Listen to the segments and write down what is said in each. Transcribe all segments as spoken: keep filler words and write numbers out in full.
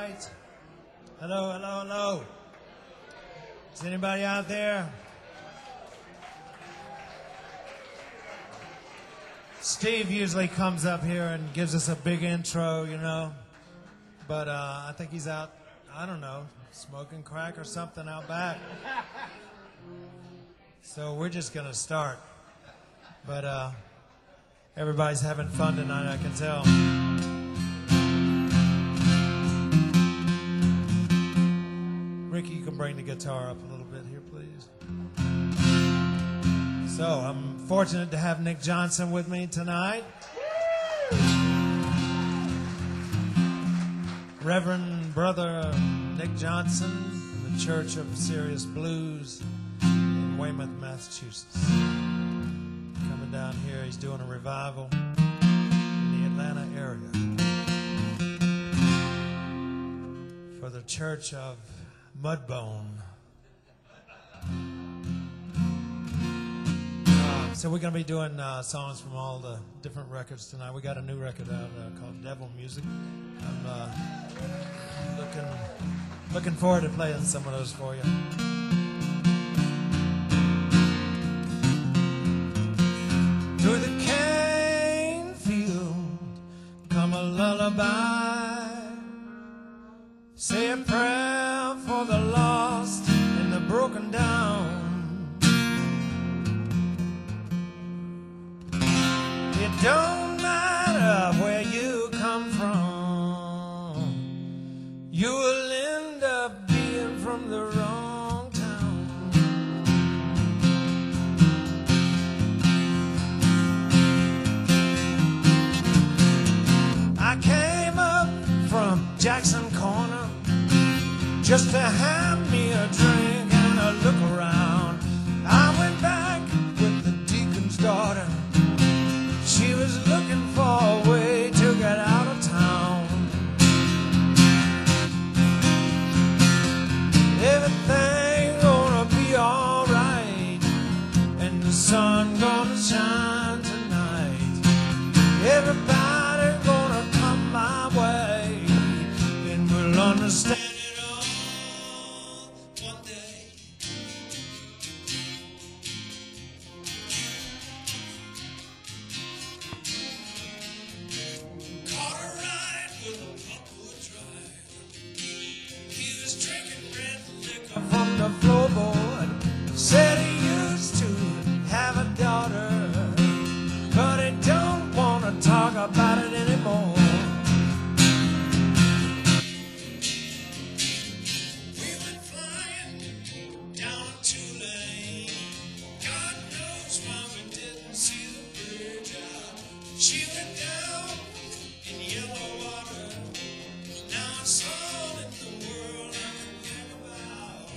right? Hello, hello, hello. Is anybody out there? Steve usually comes up here and gives us a big intro, you know. But uh, I think he's out, I don't know, smoking crack or something out back. So we're just going to start. But uh, everybody's having fun tonight, I can tell. Ricky, you can bring the guitar up a little bit here, please. So I'm fortunate to have Nick Johnson with me tonight. Reverend Brother Nick Johnson, the Church of Serious Blues in Weymouth, Massachusetts. Coming down here, he's doing a revival in the Atlanta area for the Church of Mudbone. Uh, so we're going to be doing uh, songs from all the different records tonight. We got a new record out uh, called Devil Music. I'm uh, looking looking forward to playing some of those for you. Through the cane field come a lullaby. Say a prayer for the lost and the broken down. It don't matter where you come from, you will end up being from the wrong town. I came up from Jackson Corner just to have me a drink and a look around. I went back with the deacon's daughter. She was looking for a way to get out of town. Everything gonna be alright, and the sun gonna shine tonight. Everybody gonna come my way, and we'll understand it all one day. Caught a ride with a Buckwood driver. He was drinking red liquor from the floorboard. Said he used to have a daughter, but he don't want to talk about it anymore. We went flying down Tulane. God knows why we didn't see the bridge out. She went down in yellow water. Now it's all in the world I can think about.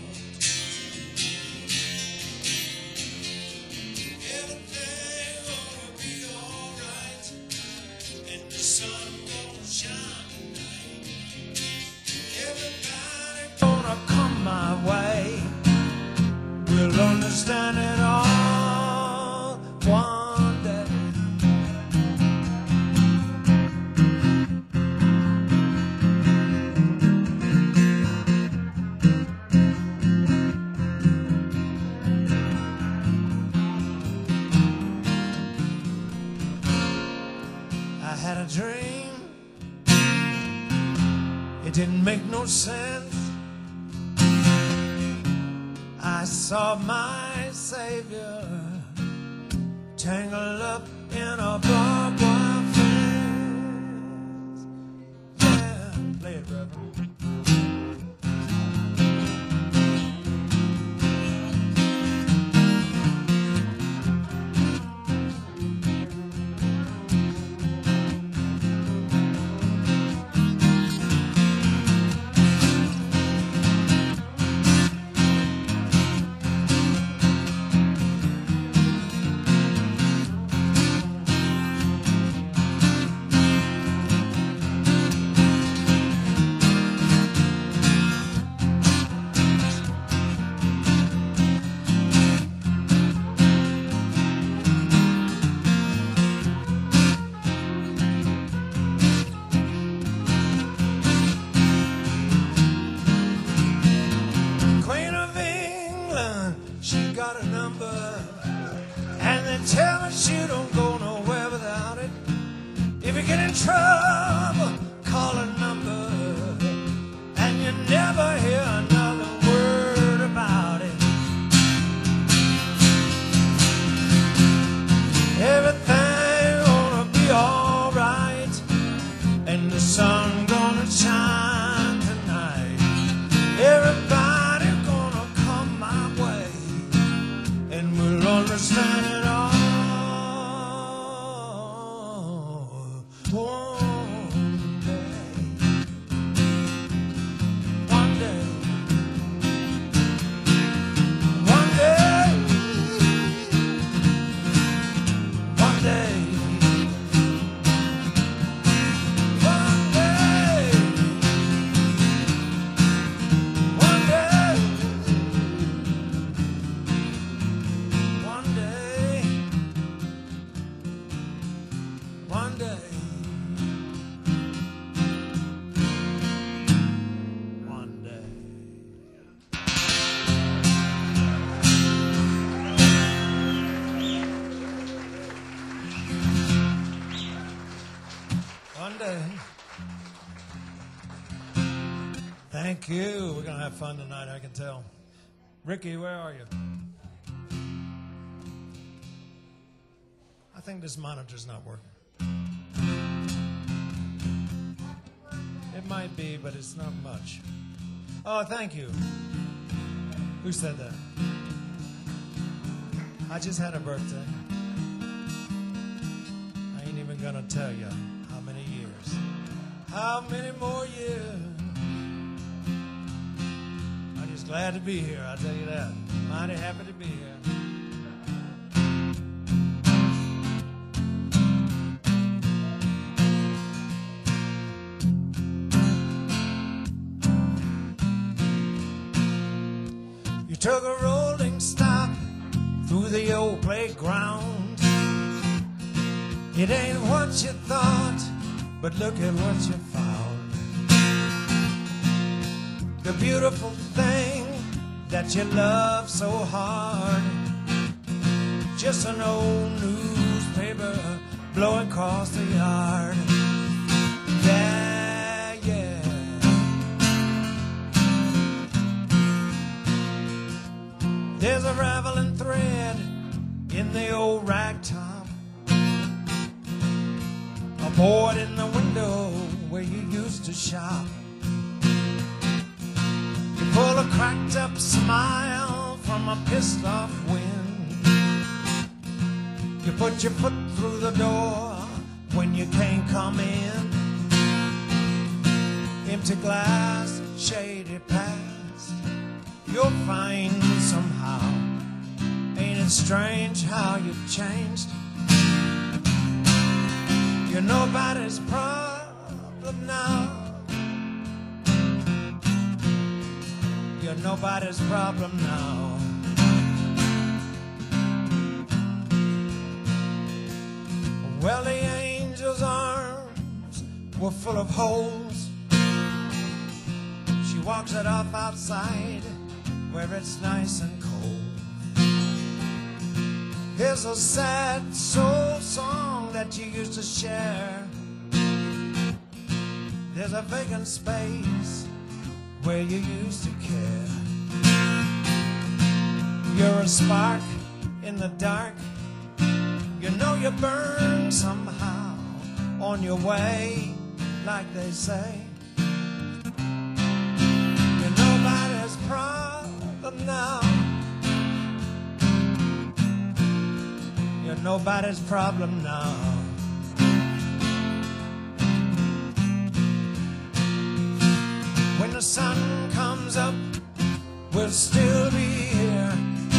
Everything gonna be alright, and the sun gonna shine tonight. Everybody gonna come my way. We'll understand it all one day. I had a dream. It didn't make no sense. I saw my Savior tangled up in a barbed wire fence. Yeah, play it, Reverend. and tell her she don't go nowhere without it. If you get in trouble, call her number, and you never hear another word about it. Everything gonna be alright, and the sun gonna shine tonight. Everybody gonna come my way, and we'll understand it all. One day, one day, one day, one day, one day, one day, one day, one day, one day. One day. Thank you. We're going to have fun tonight, I can tell. Ricky, where are you? I think this monitor's not working. It might be, but it's not much. Oh, thank you. Who said that? I just had a birthday. I ain't even gonna tell you how many years. How many more years? I'm just glad to be here, I'll tell you that. Mighty happy to be here. You took a rolling stop through the old playground. It ain't what you thought, but look at what you found. The beautiful thing that you love so hard. Just an old newspaper blowing across the yard. Yeah, yeah. There's a raveling thread in the old rag top, a board in the window where you used to shop. You pull a cracked up smile from a pissed off wind. You put your foot through the door when you can't come in. Empty glass, shady past, you'll find somehow. Ain't it strange how you've changed? You're nobody's problem now. You're nobody's problem now. Well, the angel's arms were full of holes. She walks it off outside where it's nice and cold. Here's a sad soul song that you used to share. There's a vacant space where you used to care. You're a spark in the dark. You know you burn somehow on your way, like they say. You're nobody's problem now. You're nobody's problem now. When the sun comes up, we'll still be here.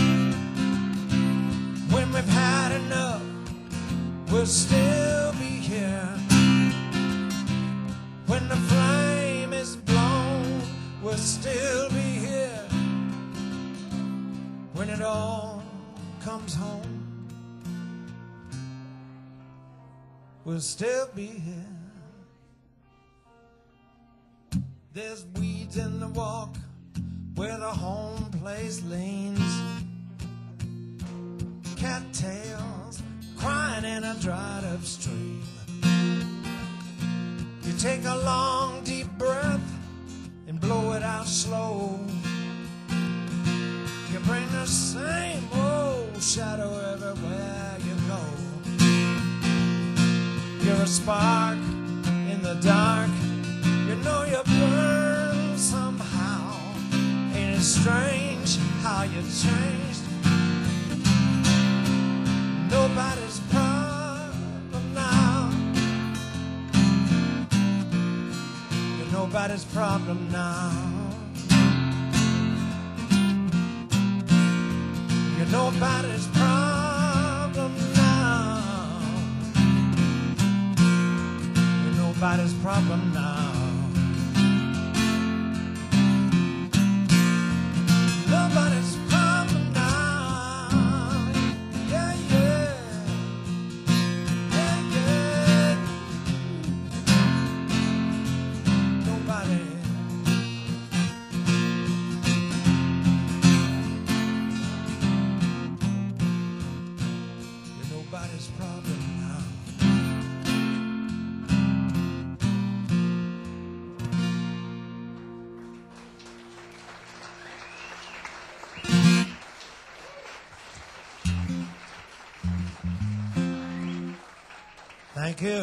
When we've had enough, we'll still be here. When the flame is blown, we'll still be here. When it all comes home, we'll still be here. There's weeds in the walk where the home place leans. Cattails in a dried up stream. You take a long deep breath and blow it out slow. You bring the same old shadow everywhere you go. You're a spark in the dark. You know you burn somehow. Ain't it strange how you changed? Nobody's problem now. You're nobody's problem now. You're nobody's problem now. You're nobody's problem now. Nobody's problem now. Yeah, yeah. Yeah, yeah. Nobody. You're nobody's problem now. Thank you.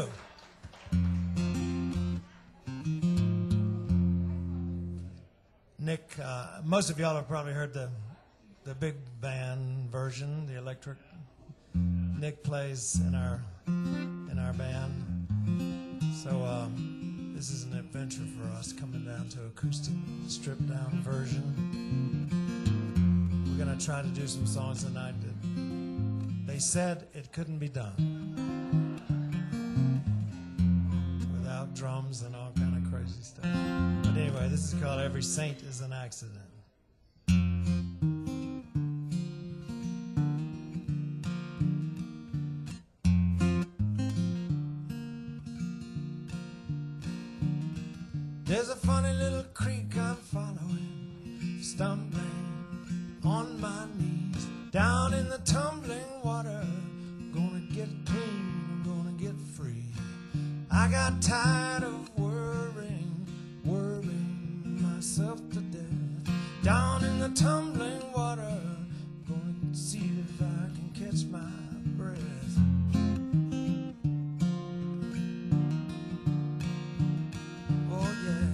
Nick, uh, most of y'all have probably heard the the big band version, the electric. Nick plays in our in our band, so uh, this is an adventure for us, coming down to acoustic, stripped down version. We're gonna try to do some songs tonight that they said it couldn't be done without drums and all kind of crazy stuff. But anyway, this is called Every Saint is an Accident. There's a funny little creek I'm following, stumbling on my knees, down in the tumbling water. Gonna get clean, I'm gonna get free. I got tired of worrying, worrying myself to death. Down in the tumbling water, gonna see if I can catch my breath. Oh yeah.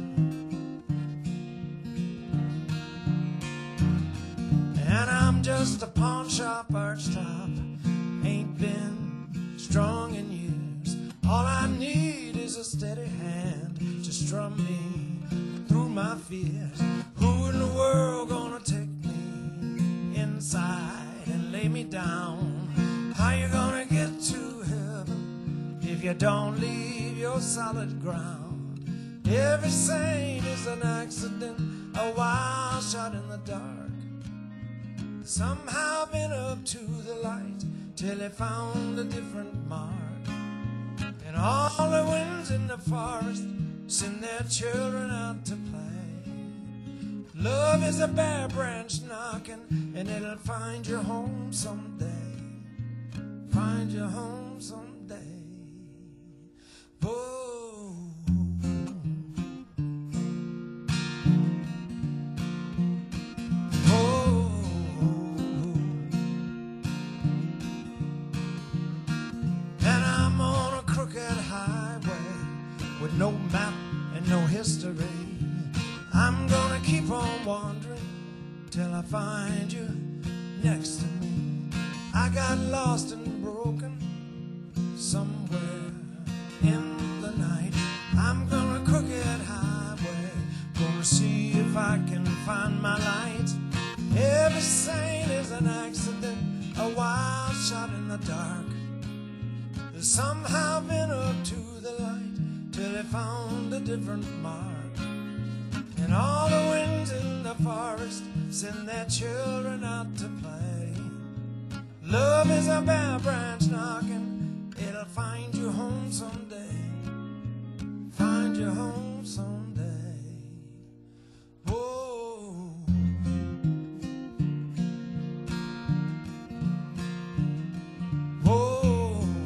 And I'm just a pawn shop arch top, ain't been strong in years. All I need is a steady hand to strum me through my fears. Who in the world gonna take me inside and lay me down? How you gonna get to heaven if you don't leave your solid ground? Every saint is an accident, a wild shot in the dark. Somehow been up to the light till he found a different mark. And all the winds in the forest send their children out to play. Love is a bare branch knocking, and it'll find you home someday. Find you home someday. Whoa. With no map and no history, I'm gonna keep on wandering till I find you next to me. I got lost and broken somewhere in the night. I'm gonna crooked highway, gonna see if I can find my light. Every saint is an accident, a wild shot in the dark. There's somehow been up to the light till they found a different mark. And all the winds in the forest send their children out to play. Love is a bare branch knocking, it'll find you home someday. Find you home someday. Whoa. Whoa.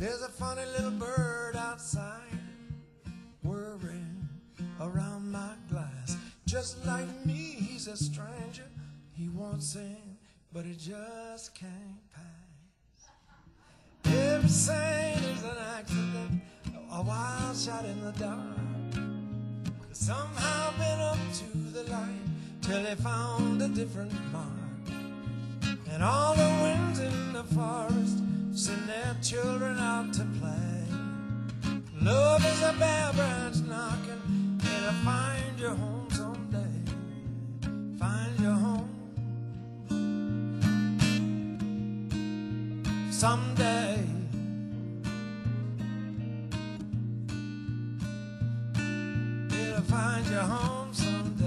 There's a funny little bird outside, whirring around my glass. Just like me, he's a stranger. He wants in, but he just can't pass. Every sign is an accident, a wild shot in the dark. Somehow been up to the light till they found a different mark. And all the winds in the forest send their children out to play. Love is a bare branch knocking, it'll find your home someday. Find your home someday. It'll find your home someday.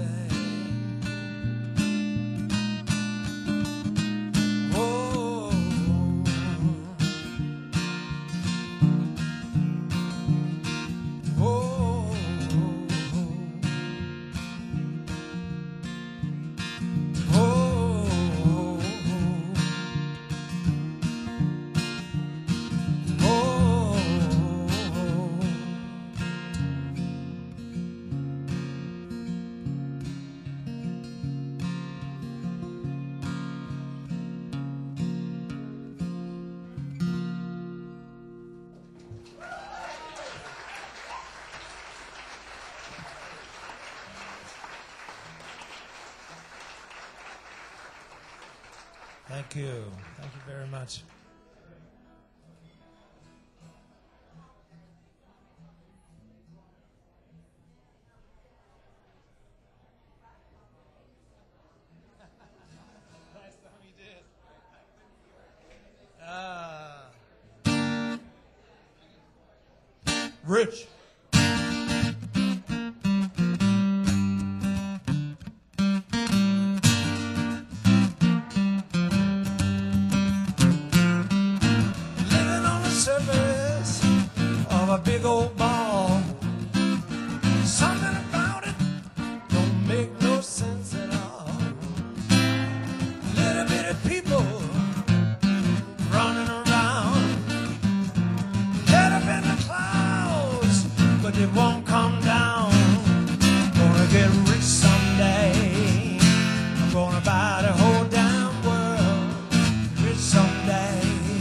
Thank you. Thank you very much. Last time he did. Ah. Rich. A big old ball. Something about it don't make no sense at all. Little bitty people running around, head up in the clouds, but they won't come down. Gonna get rich someday. I'm gonna buy the whole damn world. Rich someday.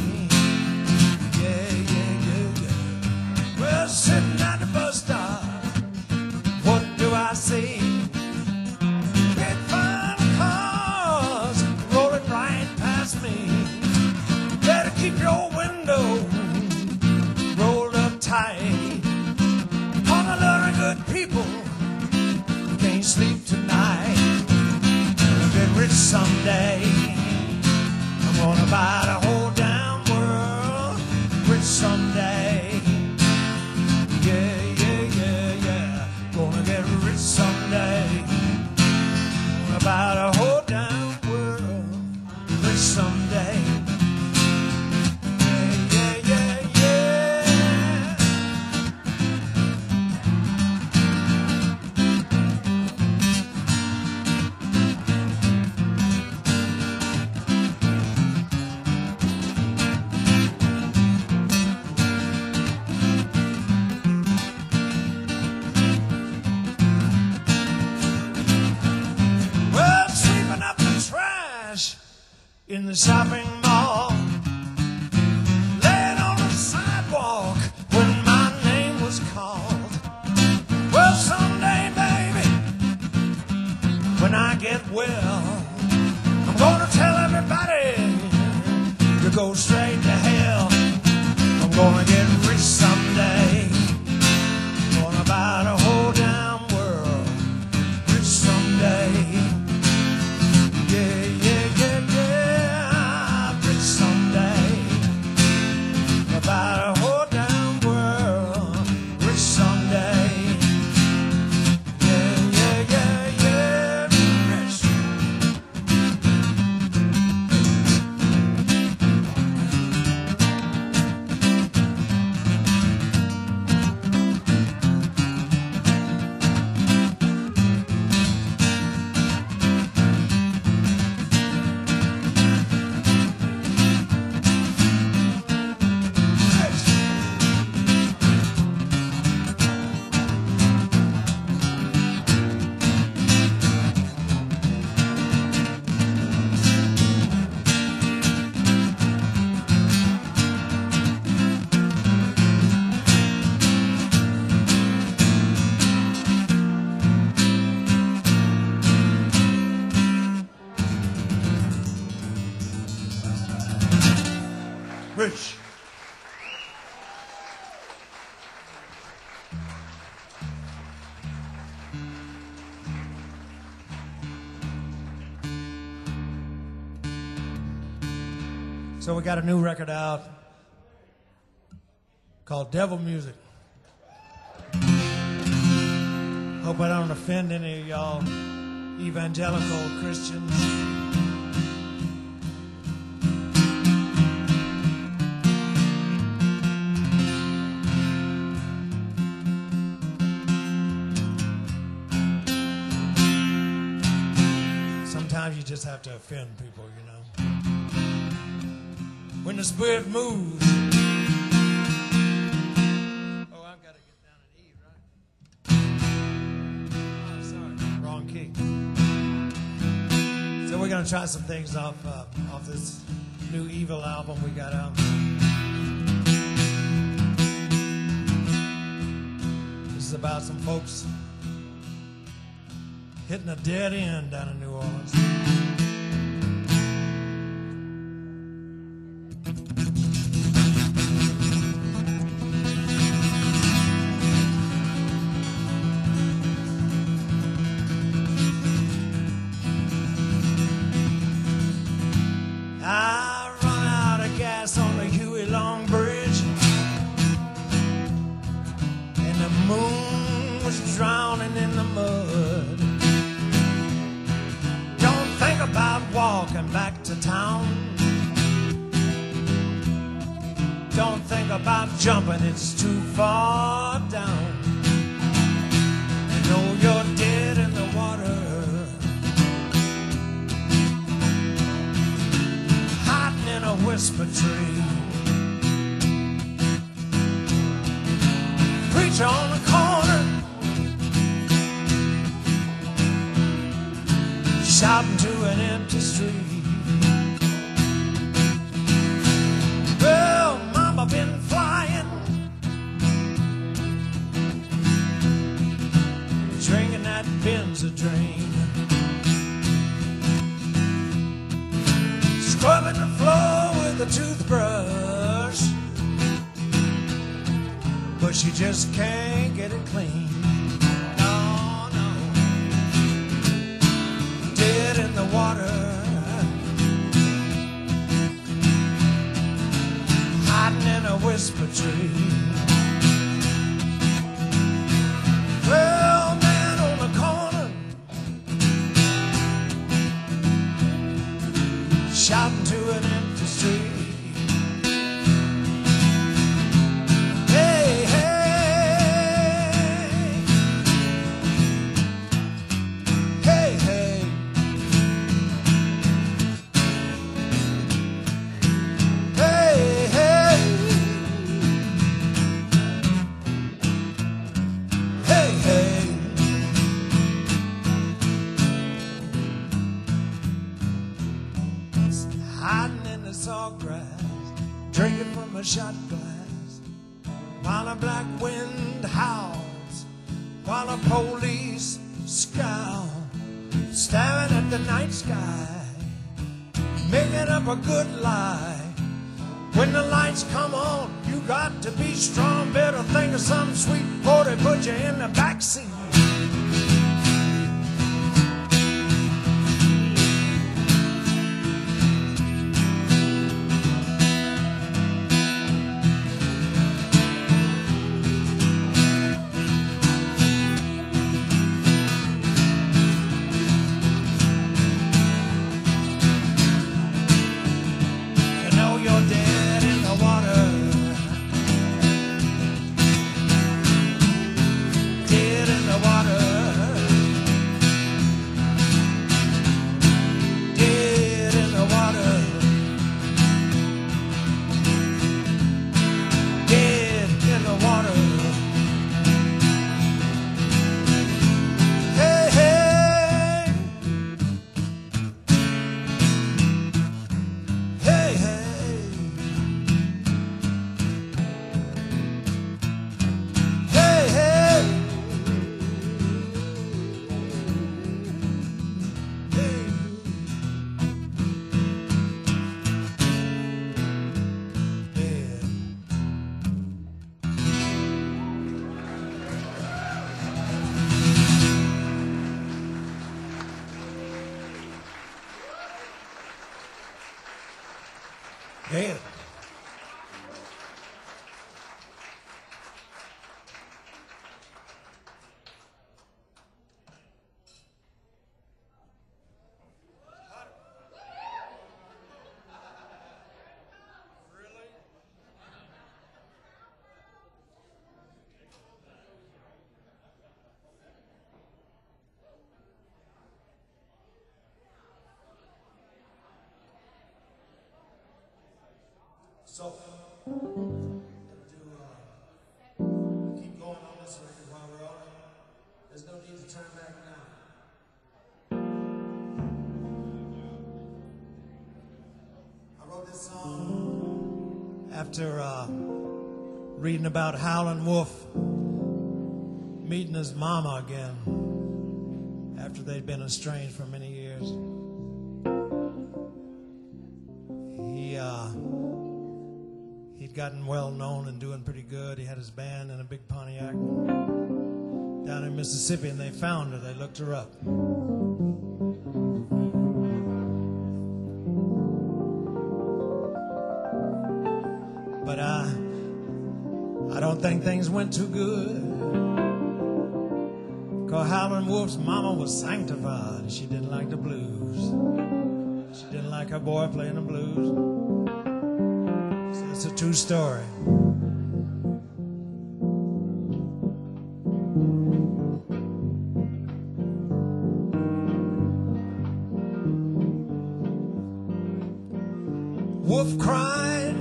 Sitting at the bus stop, what do I see? Big fine cars rolling right past me. Better keep your window rolled up tight. All the loving good people can't sleep tonight. Gonna get rich someday. I'm gonna buy the whole damn world. Rich someday. Yeah, yeah, yeah, yeah. Gonna get rich someday. Gonna buy the whole damn world. Rich someday. Yeah, yeah, yeah, yeah. In the shopping mall, laying on the sidewalk when my name was called. Well, someday, baby, when I get well, I'm gonna tell everybody to go straight to hell. I'm gonna get rich someday. I'm gonna buy the whole damn world. Rich someday. Yeah, yeah, yeah, yeah. Rich someday. Buy the whole damn world. Rich someday. Yeah, yeah, yeah, yeah. Rich. Rich. So we got a new record out called Devil Music. Hope I don't offend any of y'all evangelical Christians. Sometimes you just have to offend people, you know. When the Spirit moves. Oh, I've got to get down and E, right? Oh, sorry, wrong key. So we're gonna try some things off uh, off this new Evil album we got out. This is about some folks hitting a dead end down in New Orleans. I run out of gas on the Huey Long Bridge, and the moon was drowning in the mud. Don't think about walking back to town. Don't think about jumping, it's too far down. You know you're dead in the water, hiding in a whisper tree. Preacher on the corner, shouting to an empty street. Well, Mama been flying, drinking that Benzedrine, scrubbing the floor with a toothbrush, but she just can't get it clean. No, no. Dead in the water, hiding in a whisper tree. Well, man on the corner, shouting to an empty street. Hey, hey, hey, hey. Hey, hey, hey, hey. Hiding in the salt grass, drinking from a shot glass, while a black wind howls, while the police scowl, staring at the night sky, making up a good lie. When the lights come on, you got to be strong. Better think of something sweet before they put you in the backseat. You know you're dead in the water, dead in the Hey. So, I'm gonna do, uh, keep going on this record while we're on it. There's no need to turn back now. I wrote this song after uh, reading about Howlin' Wolf meeting his mama again after they'd been estranged for many years. He, uh, He'd gotten well known and doing pretty good. He had his band in a big Pontiac down in Mississippi, and they found her. They looked her up. But I, I don't think things went too good. 'Cause Howlin' Wolf's mama was sanctified. She didn't like the blues. She didn't like her boy playing the blues. It's a true story. Wolf cried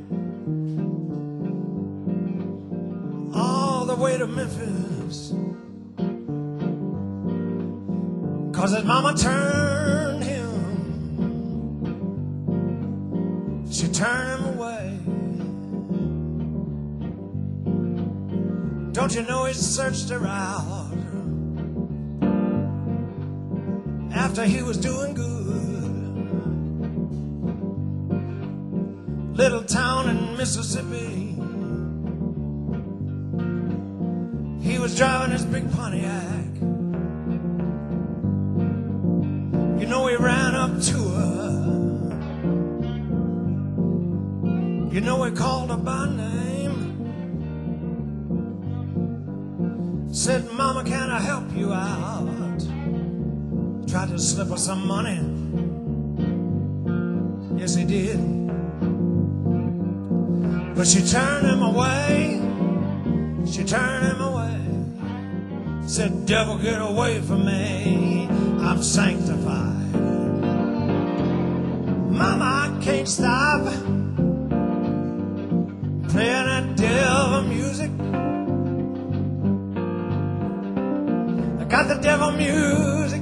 all the way to Memphis, 'cause his mama turned him. She turned him away. Don't you know he searched her out after he was doing good? Little town in Mississippi, he was driving his big Pontiac. You know he ran up to her. You know he called her by name. Said, Mama, can I help you out? Tried to slip her some money. Yes, he did. But she turned him away. She turned him away. Said, devil, get away from me. I'm sanctified. Mama, I can't stop playing that devil music. Got the devil music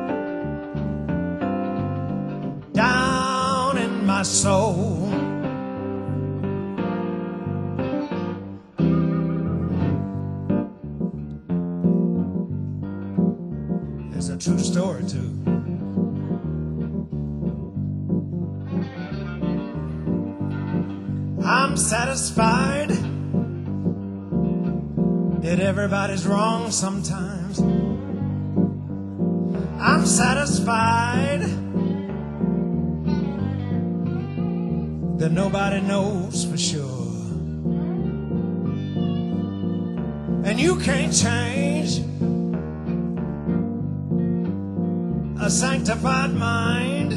down in my soul. It's a true story too. I'm satisfied that everybody's wrong sometimes. I'm satisfied that nobody knows for sure. And you can't change a sanctified mind.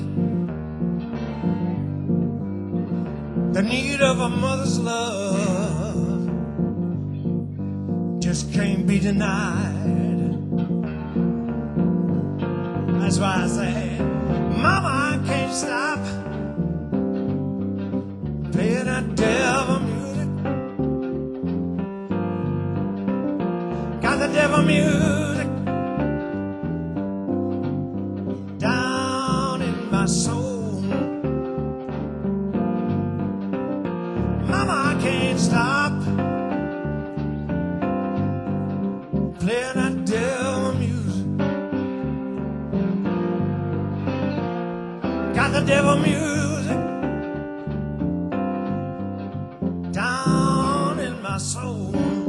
The need of a mother's love just can't be denied. That's why I say, Mama, I can't stop playing that devil music. Got the devil music down in my soul. Mama, I can't stop playing that devil music. Got the devil music down in my soul.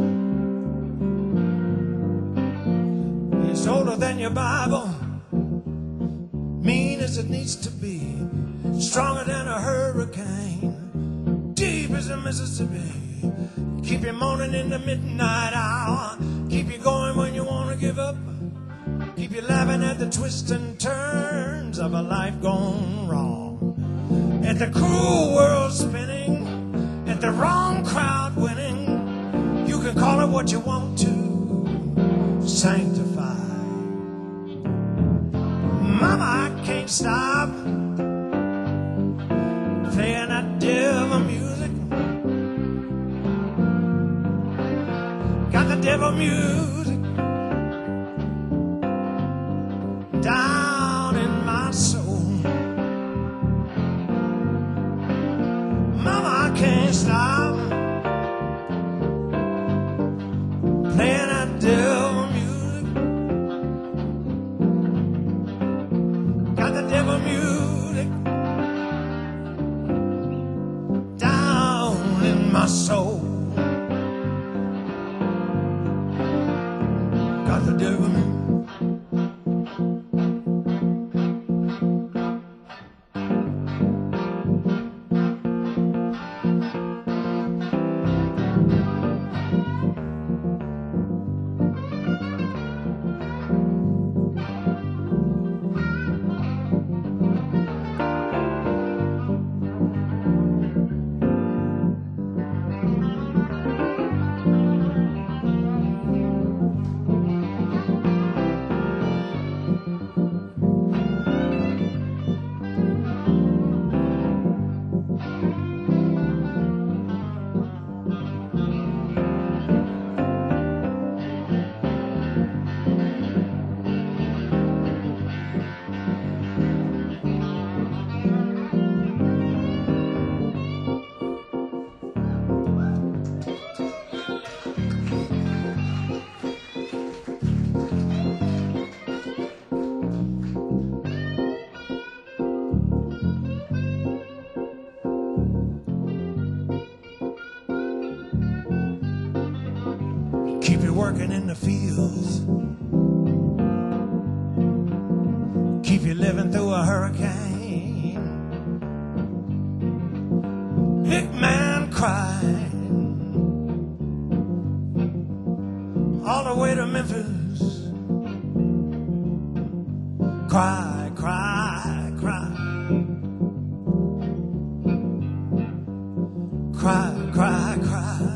It's older than your Bible, mean as it needs to be, stronger than a hurricane, Mississippi. Keep you moaning in the midnight hour. Keep you going when you want to give up. Keep you laughing at the twists and turns of a life gone wrong. At the cruel world spinning, at the wrong crowd winning. You can call it what you want to. Sanctified. Mama, I can't stop playing that devil music. Got the devil music down in my soul. Mama, I can't stop playing that devil music. Got the devil music down in my soul. Got the devil music. Keep you working in the fields. Keep you living through a hurricane. Big man crying all the way to Memphis. Cry, cry, cry. Cry, cry, cry.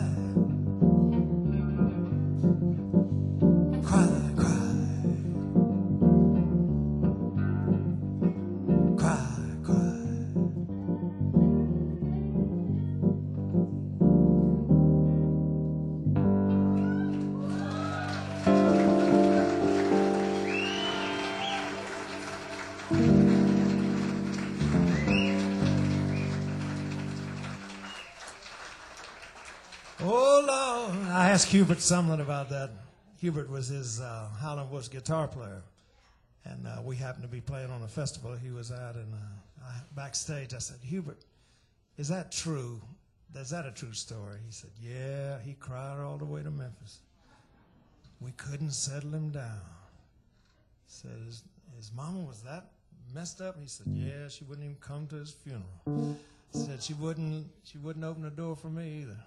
Oh, Lord. I asked Hubert Sumlin about that. Hubert was his uh, Howlin' Wolf's guitar player. And uh, we happened to be playing on a festival he was at. And uh, I, backstage, I said, Hubert, is that true? Is that a true story? He said, yeah, he cried all the way to Memphis. We couldn't settle him down. He said, his, his mama was that messed up? He said, yeah, she wouldn't even come to his funeral. Said she wouldn't she wouldn't open the door for me either.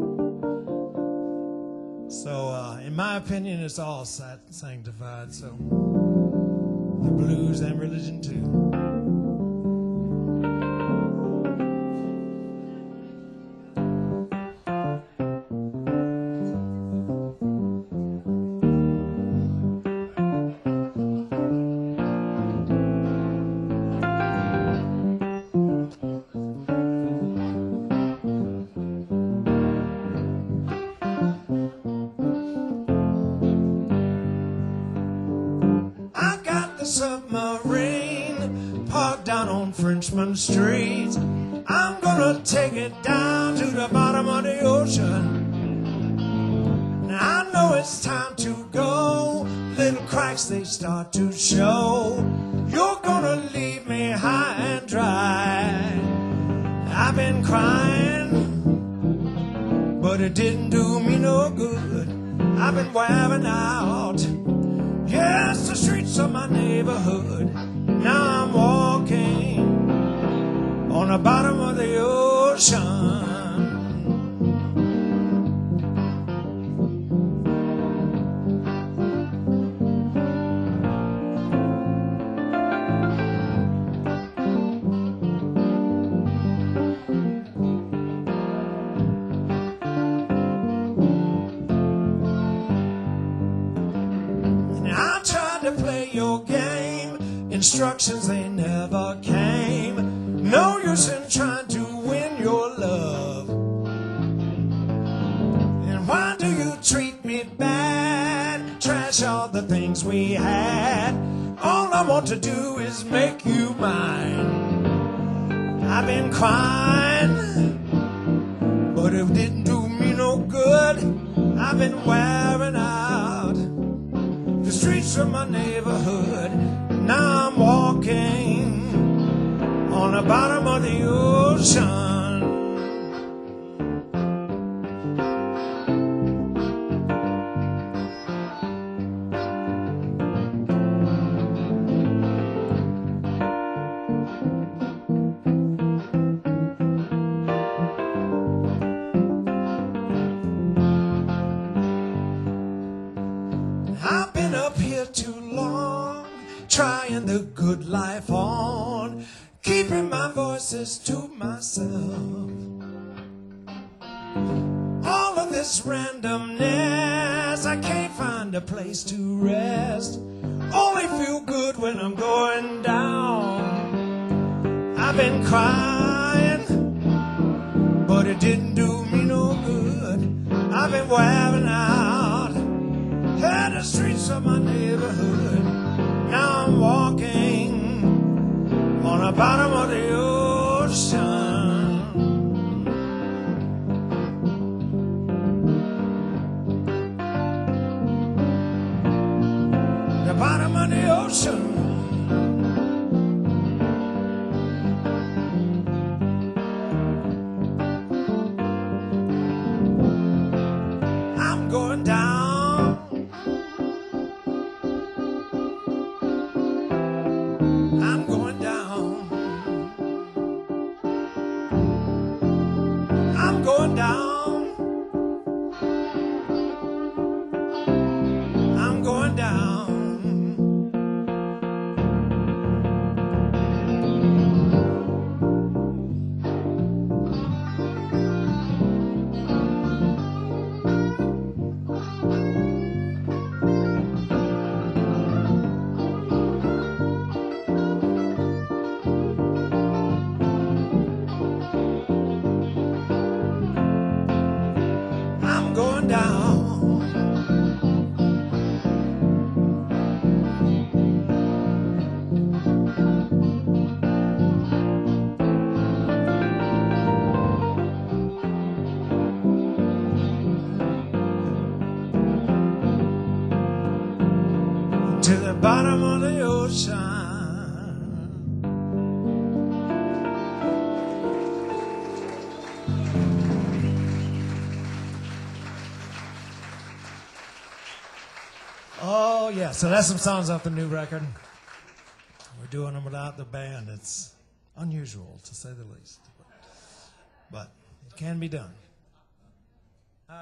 So uh, in my opinion, it's all sanctified. So the blues and religion too. Submarine parked down on Frenchman Street. I'm gonna take it down to the bottom of the ocean. Now I know it's time to go. Little cracks they start to show. You're gonna leave me high and dry. I've been crying, but it didn't do me no good. I've been wearing out. Yes, the streets of my neighborhood. Now I'm walking on the bottom of the ocean. instructions, they never came. No use in trying to win your love. And why do you treat me bad? Trash all the things we had. All I want to do is make you mine. I've been crying, but it didn't do me no good. I've been wearing out the streets of my neighborhood. Now I'm walking on the bottom of the ocean. I've been up here too long, trying the good life on, keeping my voices to myself. All of this randomness, I can't find a place to rest. Only feel good when I'm going down. I've been crying, but it didn't do me no good. I've been wearing out in the streets of my neighborhood. Now I'm walking on the bottom of the ocean. The bottom of the ocean. I'm going down. I'm going down. I'm going down. I'm going down. I'm going down. To the bottom of the ocean. Oh, yeah. So that's some songs off the new record. We're doing them without the band. It's unusual, to say the least. But it can be done. Huh?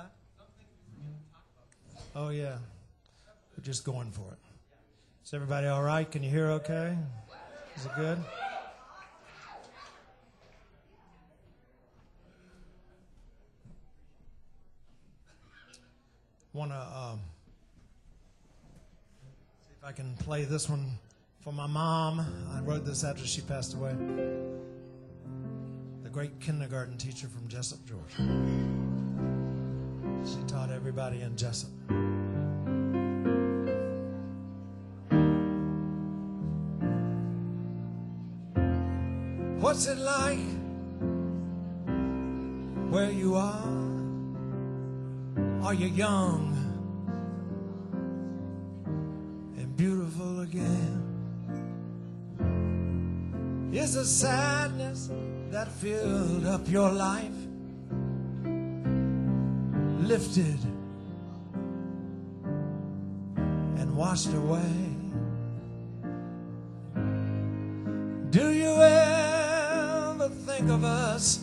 Oh, yeah. We're just going for it. Is everybody all right? Can you hear okay? Is it good? Want to um, see if I can play this one for my mom. I wrote this after she passed away. The great kindergarten teacher from Jessup, Georgia. She taught everybody in Jessup. What's it like where you are? Are you young and beautiful again? Is the sadness that filled up your life lifted and washed away? Do you ever think of us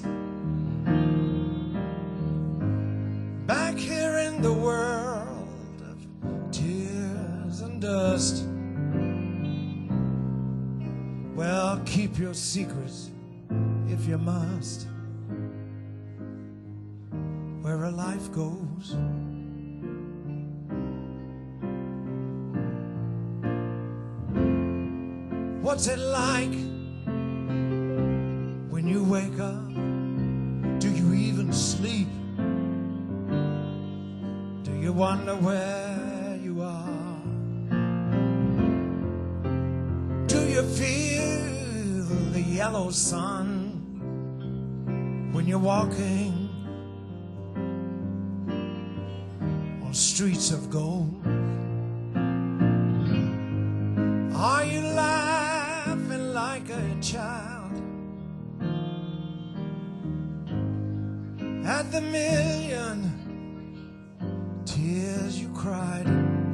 back here in the world of tears and dust? Well, keep your secrets if you must. Where a life goes, What's it like when you wake up? Do you even sleep? Do you wonder where you are? Do you feel the yellow sun when you're walking on streets of gold? Are you laughing like a child at the million tears you cried?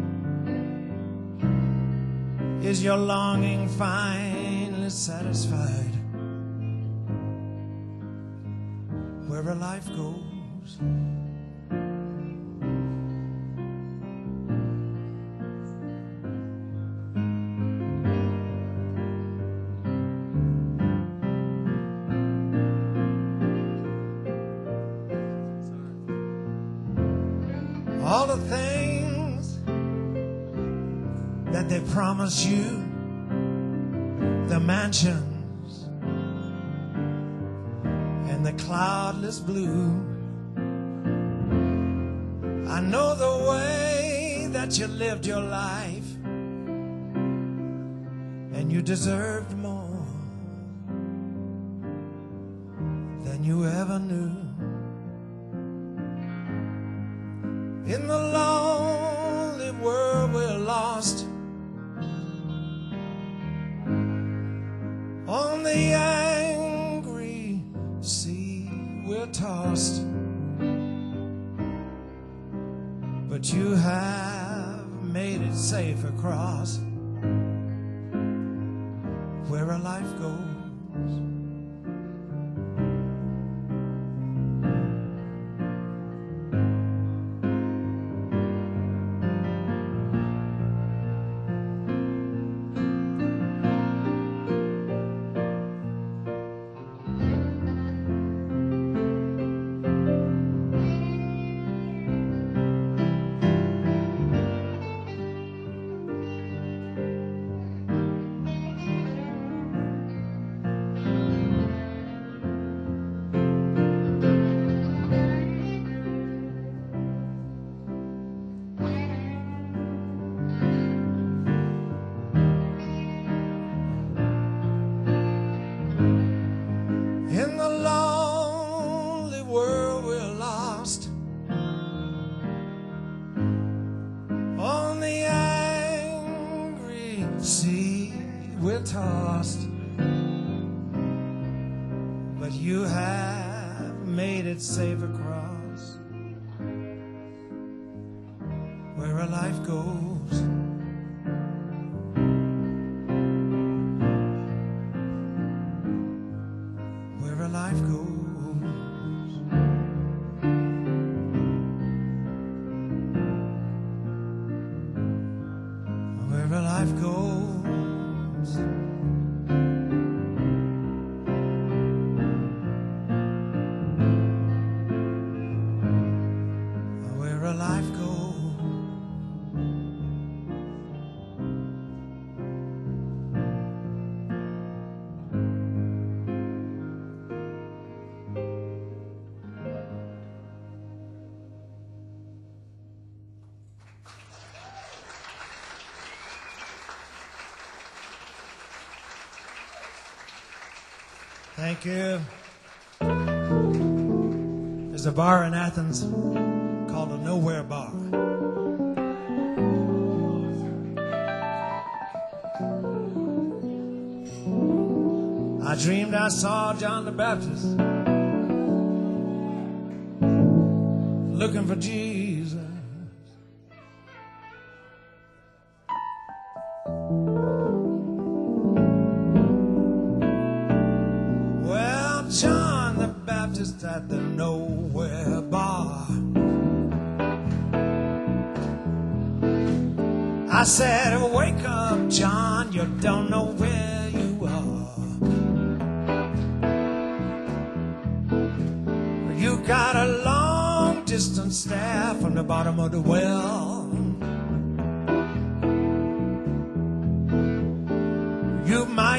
Is your longing finally satisfied? Wherever life goes, all the things that they promise you, the mansions and the cloudless blue. I know the way that you lived your life, and you deserved more than you ever knew. In the lonely world we're lost, on the angry sea we're tossed, but you have made it safe across where our life goes. In the lonely world we're lost, on the angry sea we're tossed, but you have made it safe across where our life goes. Where our life goes. Where our life goes. Where our life goes. Thank you. There's a bar in Athens called a Nowhere Bar. I dreamed I saw John the Baptist looking for Jesus. John the Baptist at the Nowhere Bar. I said, wake up, John, you don't know where you are. You got a long distance stare from the bottom of the well. You might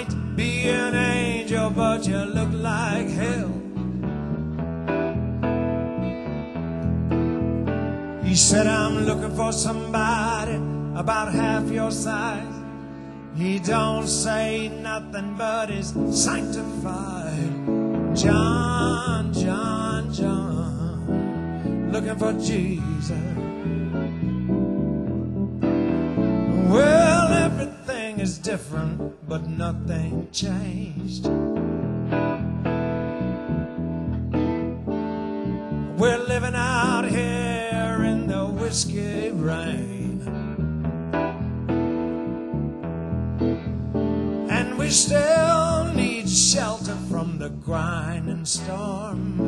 He said, I'm looking for somebody about half your size. He don't say nothing but is sanctified. John, John, John, looking for Jesus. Well, everything is different, but nothing changed. We're living out here in the whiskey rain, and we still need shelter from the grinding storm.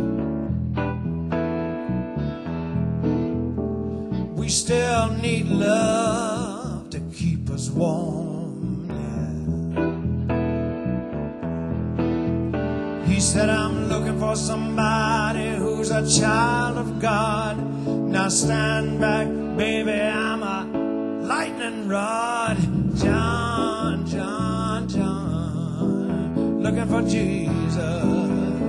We still need love to keep us warm, yeah. He said, I'm looking for somebody who's a child of God. Now stand back, baby, I'm a lightning rod. John, John, John, looking for Jesus.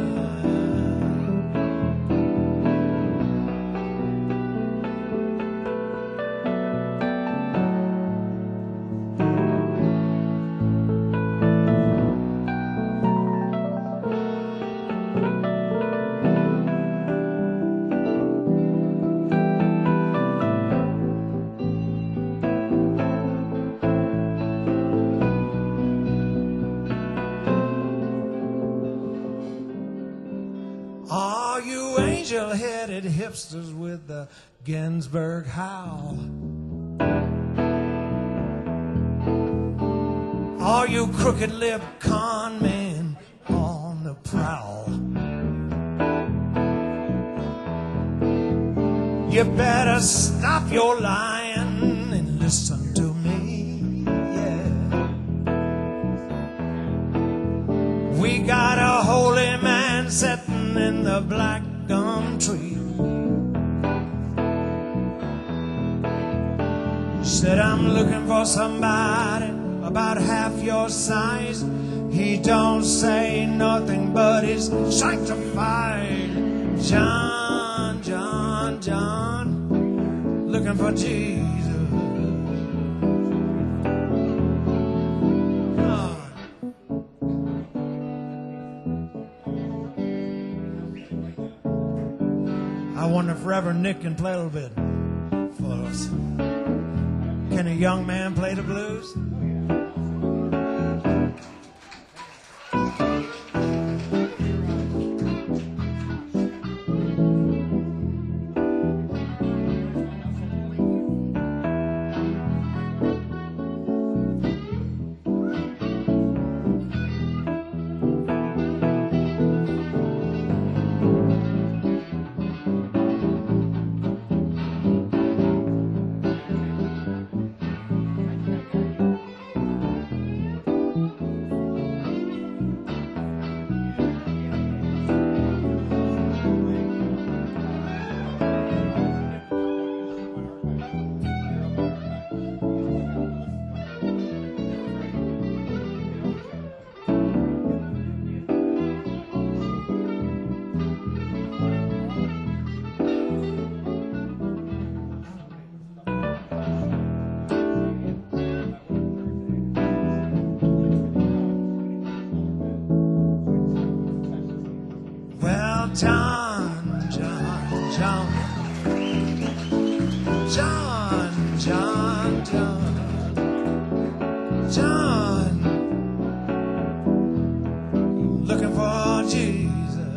Are you angel-headed hipsters with the Ginsberg howl? Are you crooked-lipped con men on the prowl? You better stop your lying and listen to me, yeah. We got a holy man sitting in the black gum tree. Said, I'm looking for somebody about half your size. He don't say nothing but is sanctified. John, John, John, looking for Jesus. I wonder if Reverend Nick can play a little bit for us. Can a young man play the blues? John, John, John, John, John, John, John, looking for Jesus.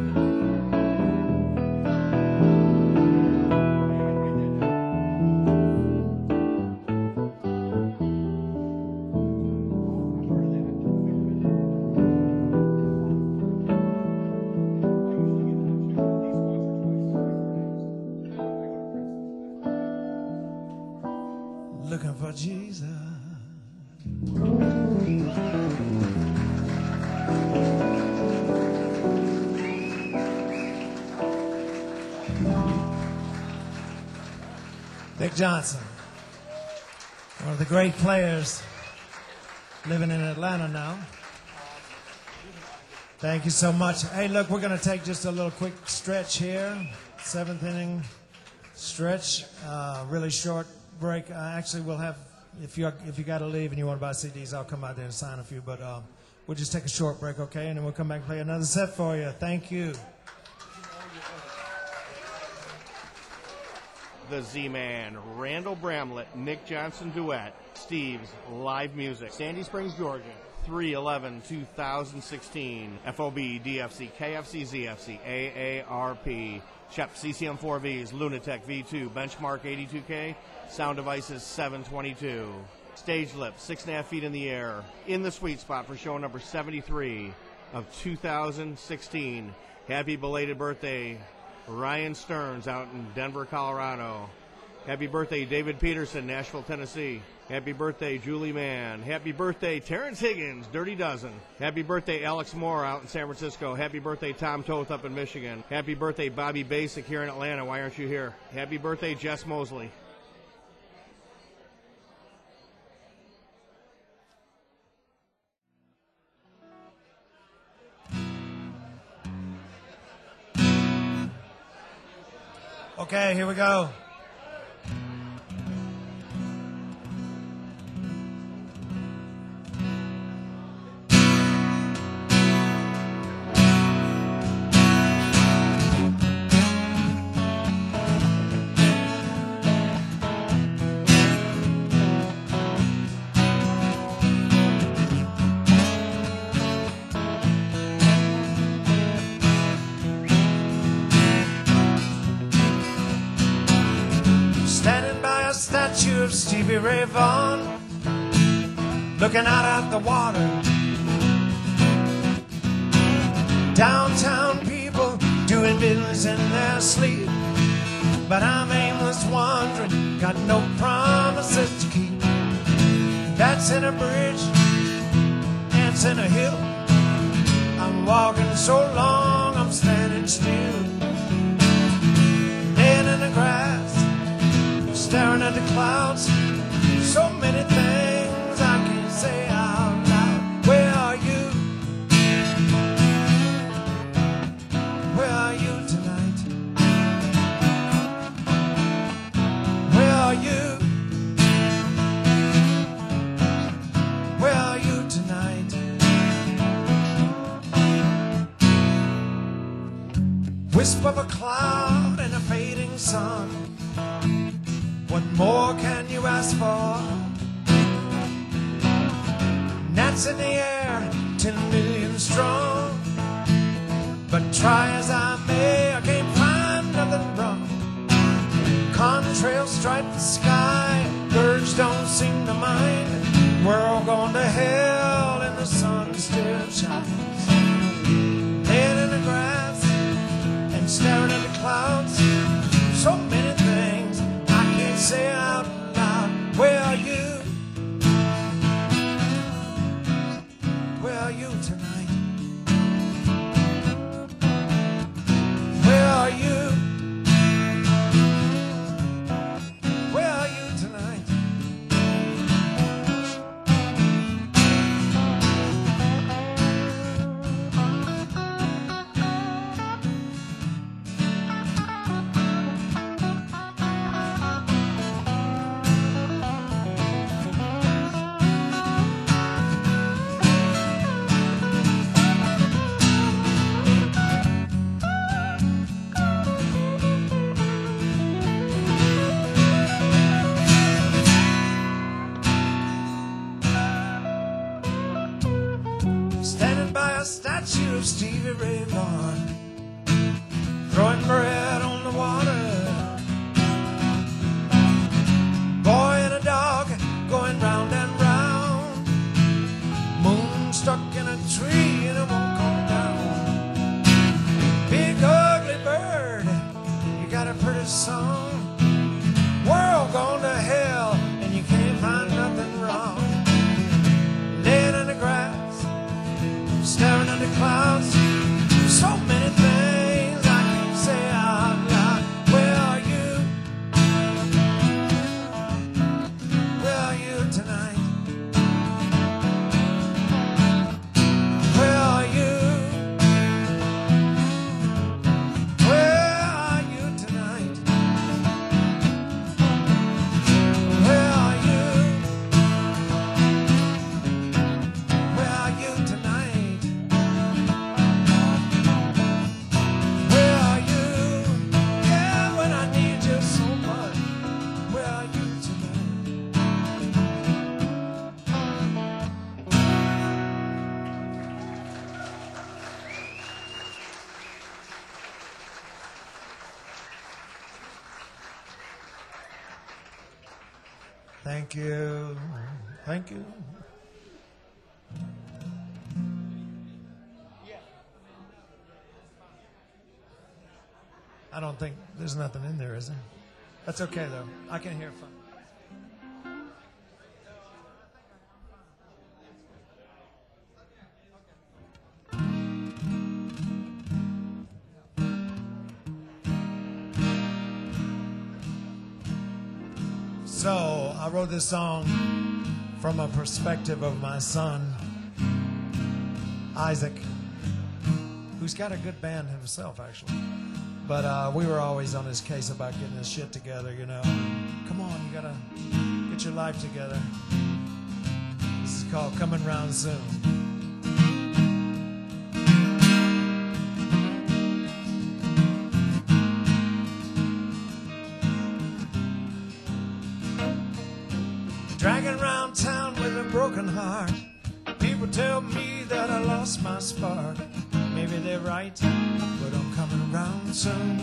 Looking for Jesus. Dick Johnson, one of the great players living in Atlanta now. Thank you so much. Hey, look, we're going to take just a little quick stretch here. Seventh inning stretch, uh, really short break. Uh, actually, we'll have, if you if you got to leave and you want to buy C Ds, I'll come out there and sign a few. But um, we'll just take a short break, okay? And then we'll come back and play another set for you. Thank you. The Z-Man, Randall Bramlett, Nick Johnson duet, Steve's live music. Sandy Springs, Georgia, three eleven two thousand sixteen. F O B, D F C, K F C, Z F C, A A R P, Shep, C C M four Vs, Lunatech V two, Benchmark eighty-two K, Sound Devices seven twenty-two. Stage lip, six and a half feet in the air, in the sweet spot for show number seventy-three of two thousand sixteen. Happy belated birthday, Ryan Stearns out in Denver, Colorado. Happy birthday, David Peterson, Nashville, Tennessee. Happy birthday, Julie Mann. Happy birthday, Terrence Higgins, Dirty Dozen. Happy birthday, Alex Moore out in San Francisco. Happy birthday, Tom Toth up in Michigan. Happy birthday, Bobby Basic here in Atlanta. Why aren't you here? Happy birthday, Jess Mosley. Okay, here we go. Statue of Stevie Ray Vaughan, looking out at the water. Downtown people doing business in their sleep, but I'm aimless wandering, got no promises to keep. That's in a bridge, ants in a hill. I'm walking so long, I'm standing still. Laying in the grass, staring at the clouds, so many things I can't say out loud. Where are you? Where are you tonight? Where are you? Where are you tonight? Wisp of a cloud and a fading sun. What more can you ask for? Gnats in the air, ten million strong. But try as I may, I can't find nothing wrong. Contrails stripe the sky, birds don't seem to mind. We're all going to hell and the sun still shines. Laying in the grass and staring at the clouds, so many things say out loud. Where are you? Where are you tonight? Where are you? Where are you tonight? Statue of Stevie Ray Vaughan, throwing bread on the water. Boy and a dog going round and round. Moon stuck in a tree and it won't come down. Big ugly bird, you got a pretty song. World gone to hell and you can't find nothing wrong. Laying in the grass, staring at the clouds, so many things Thank you. Thank you. I don't think there's nothing in there, is there? That's okay, though. I can hear fine. So I wrote this song from a perspective of my son, Isaac, who's got a good band himself, actually. But uh, we were always on his case about getting his shit together, you know. Come on, you gotta get your life together. This is called Coming Round Soon. Dragging around town with a broken heart. People tell me that I lost my spark. Maybe they're right, but I'm coming around soon.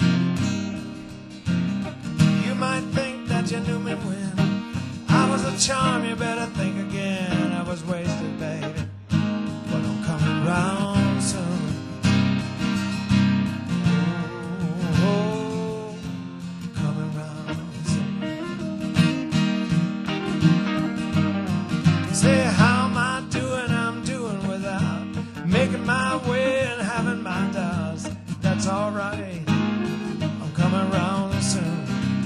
You might think that you knew me when I was a charm. You better think again. I was wasted, baby, but I'm coming round soon. Oh, oh, coming round soon. Say, how am I doing? I'm doing without making my way and having my doubts. That's alright. I'm coming round soon.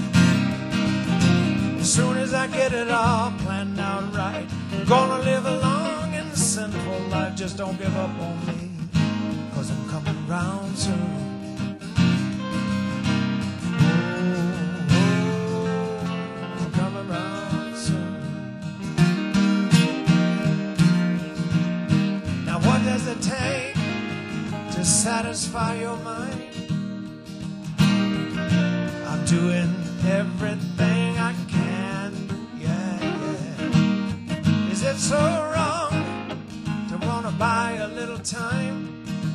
As soon as I get it all planned out right, I'm gonna live a long and sinful life. Just don't give up on me, 'cause I'm coming round soon. Oh, oh, I'm coming round soon. Now what does it take to satisfy your mind? I'm doing everything I can, yeah, yeah. Is it so wrong to want to buy a little time?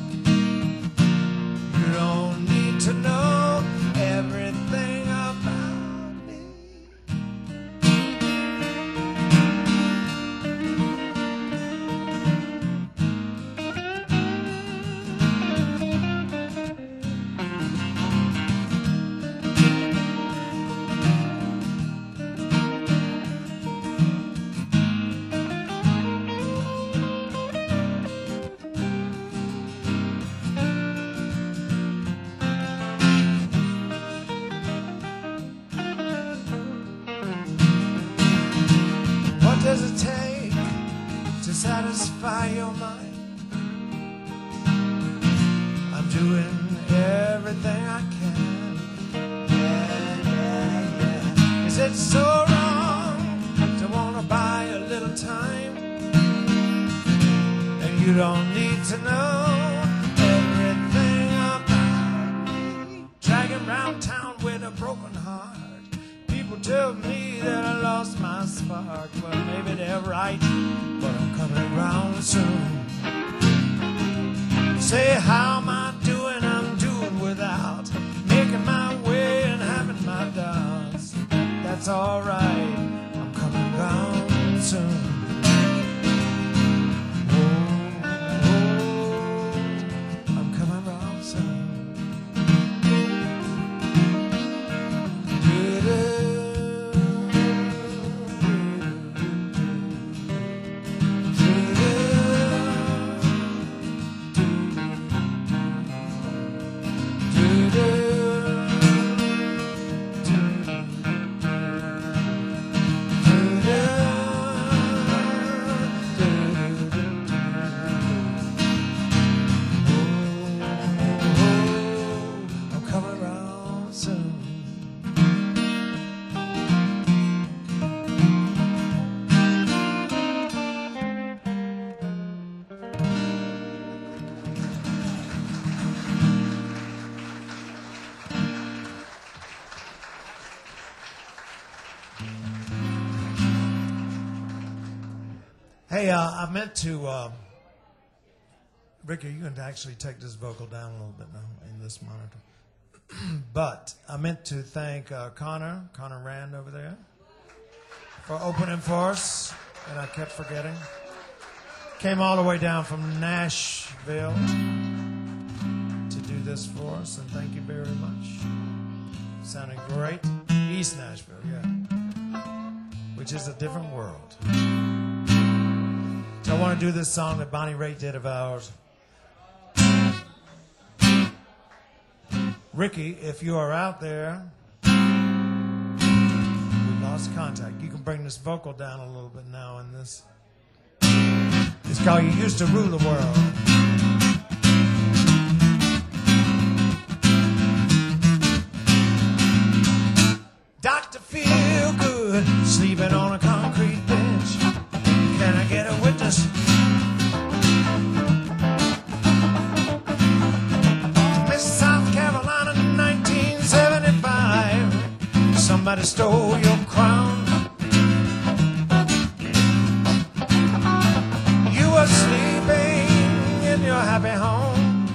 You don't need to know everything about me. What does it take to satisfy your mind? I'm doing everything I can. Yeah, yeah, yeah. Is it so wrong to want to buy a little time? And you don't need to know everything about me. Dragging round town with a broken heart. People tell me that I lost my spark. Well, maybe they're right, but I'm coming round soon. Say, how am I doing? I'm doing without making my way and having my doubts. That's alright, I'm coming round soon. Oh, oh, I'm coming round soon. Hey, uh, I meant to, uh, Ricky, you're going to actually take this vocal down a little bit now in this monitor. But I meant to thank uh, Connor, Connor Rand over there, for opening for us, and I kept forgetting. Came all the way down from Nashville to do this for us, and thank you very much. Sounded great. East Nashville, yeah. Which is a different world. So I want to do this song that Bonnie Raitt did of ours. Ricky, if you are out there, we lost contact. You can bring this vocal down a little bit now in this. It's called You Used to Rule the World. Doctor feel good, sleeping on a concrete bench. Can I get a witness? Miss South Carolina, nineteen seventy-five. Somebody stole your crown. You were sleeping in your happy home.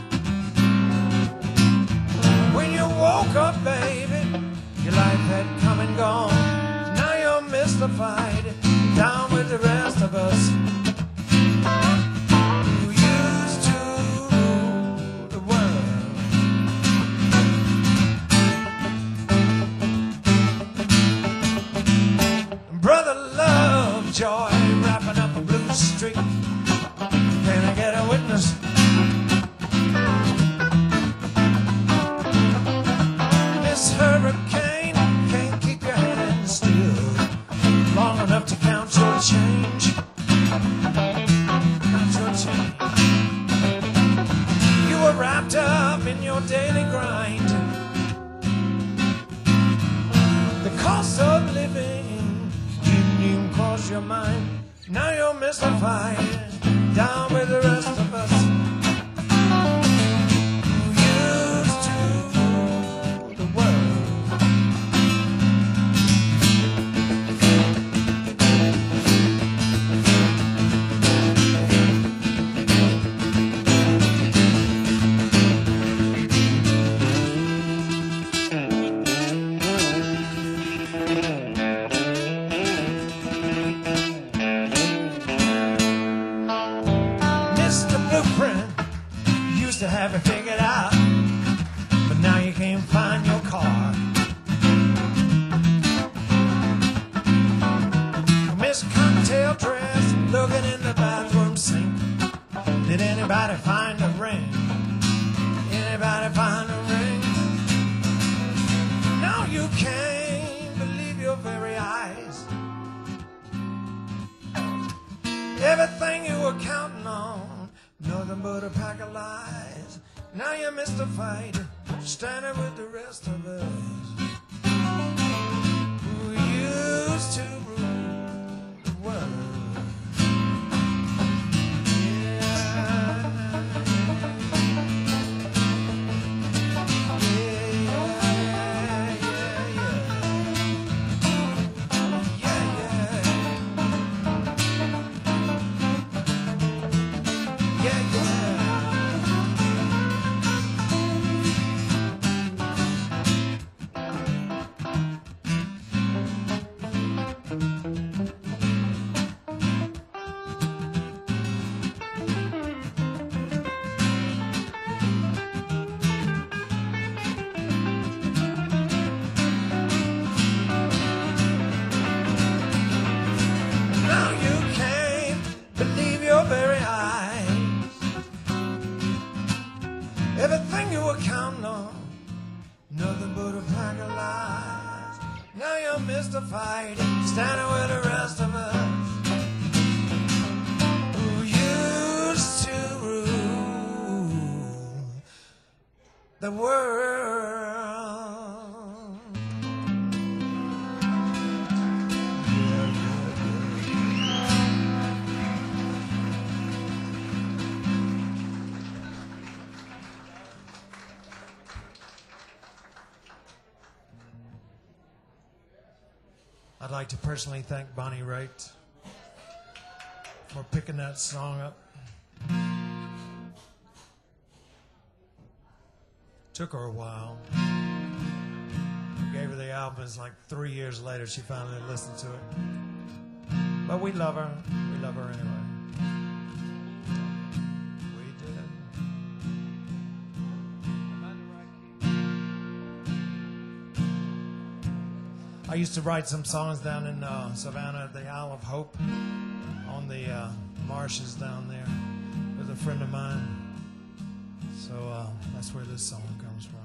When you woke up, baby, your life had come and gone. Now you're mystified, down with the rest of us who used to rule the world. Brother Lovejoy, wrapping up a blue streak. Can I get a witness? Miss Hurricane, can't keep your hands still long enough to count your change. Count your change. You were wrapped up in your daily grind. The cost of living didn't even cross your mind. Now you're mystified, down with the rest of us who used to rule the world. Mister Blueprint used to have it figured out, but now you can't find your car. Miss Cocktail Dress looking in the bathroom sink. Did anybody find a ring? Anybody find a ring? Now you can't believe your very eyes. Everything you were counting on, nothing but a pack of lies. Now you're mystified, standing with the rest of us who used to rule the world. Yeah, yeah, yeah, yeah, yeah, yeah, yeah. Now you can't believe your very eyes. Everything you were counting on, nothing but a pack of lies. Now you're mystified, standing with the rest of us who used to rule the world. I'd like to personally thank Bonnie Raitt for picking that song up. Took her a while. Gave her the album is like three years later she finally listened to it. But we love her. We love her anyway. We did. I used to write some songs down in uh, Savannah at the Isle of Hope on the uh, marshes down there with a friend of mine. So uh, that's where this song comes from.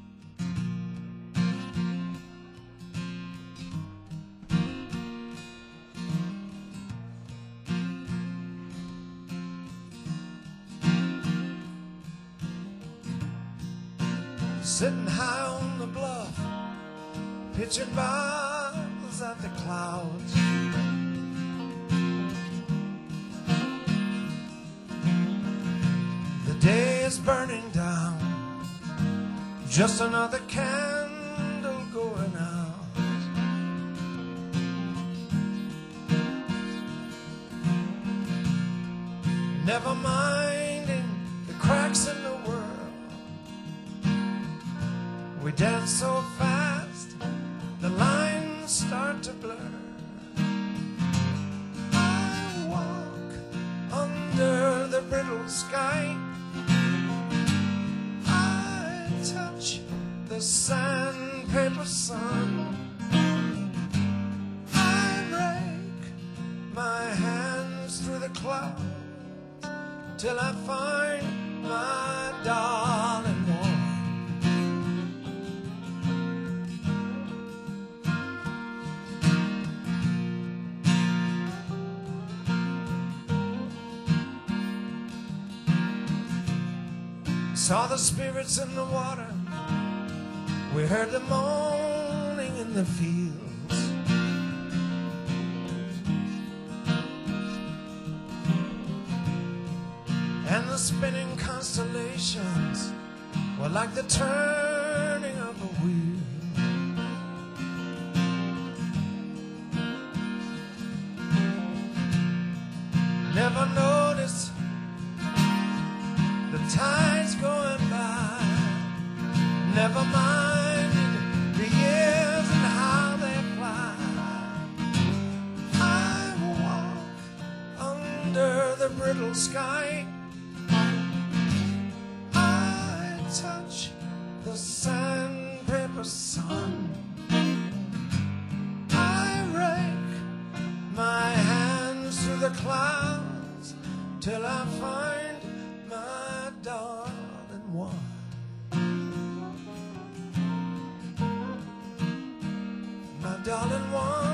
Sitting high on the bluff, pitching bottles at the clouds. The day is burning down, just another candle going out. Never minding the cracks in the world. We dance so fast, the lines start to blur. I walk under the brittle sky. I touch the sandpaper sun. I rake my hands through the clouds till I find my darling one. Saw the spirits in the water. We heard the moaning in the fields. And the spinning constellations were like the turning of a wheel. Never noticed the tide's going by. Never mind the years and how they fly. I walk under the brittle sky. I touch the sandpaper sun. I rake my hands through the clouds till I find my darling one. My darling one.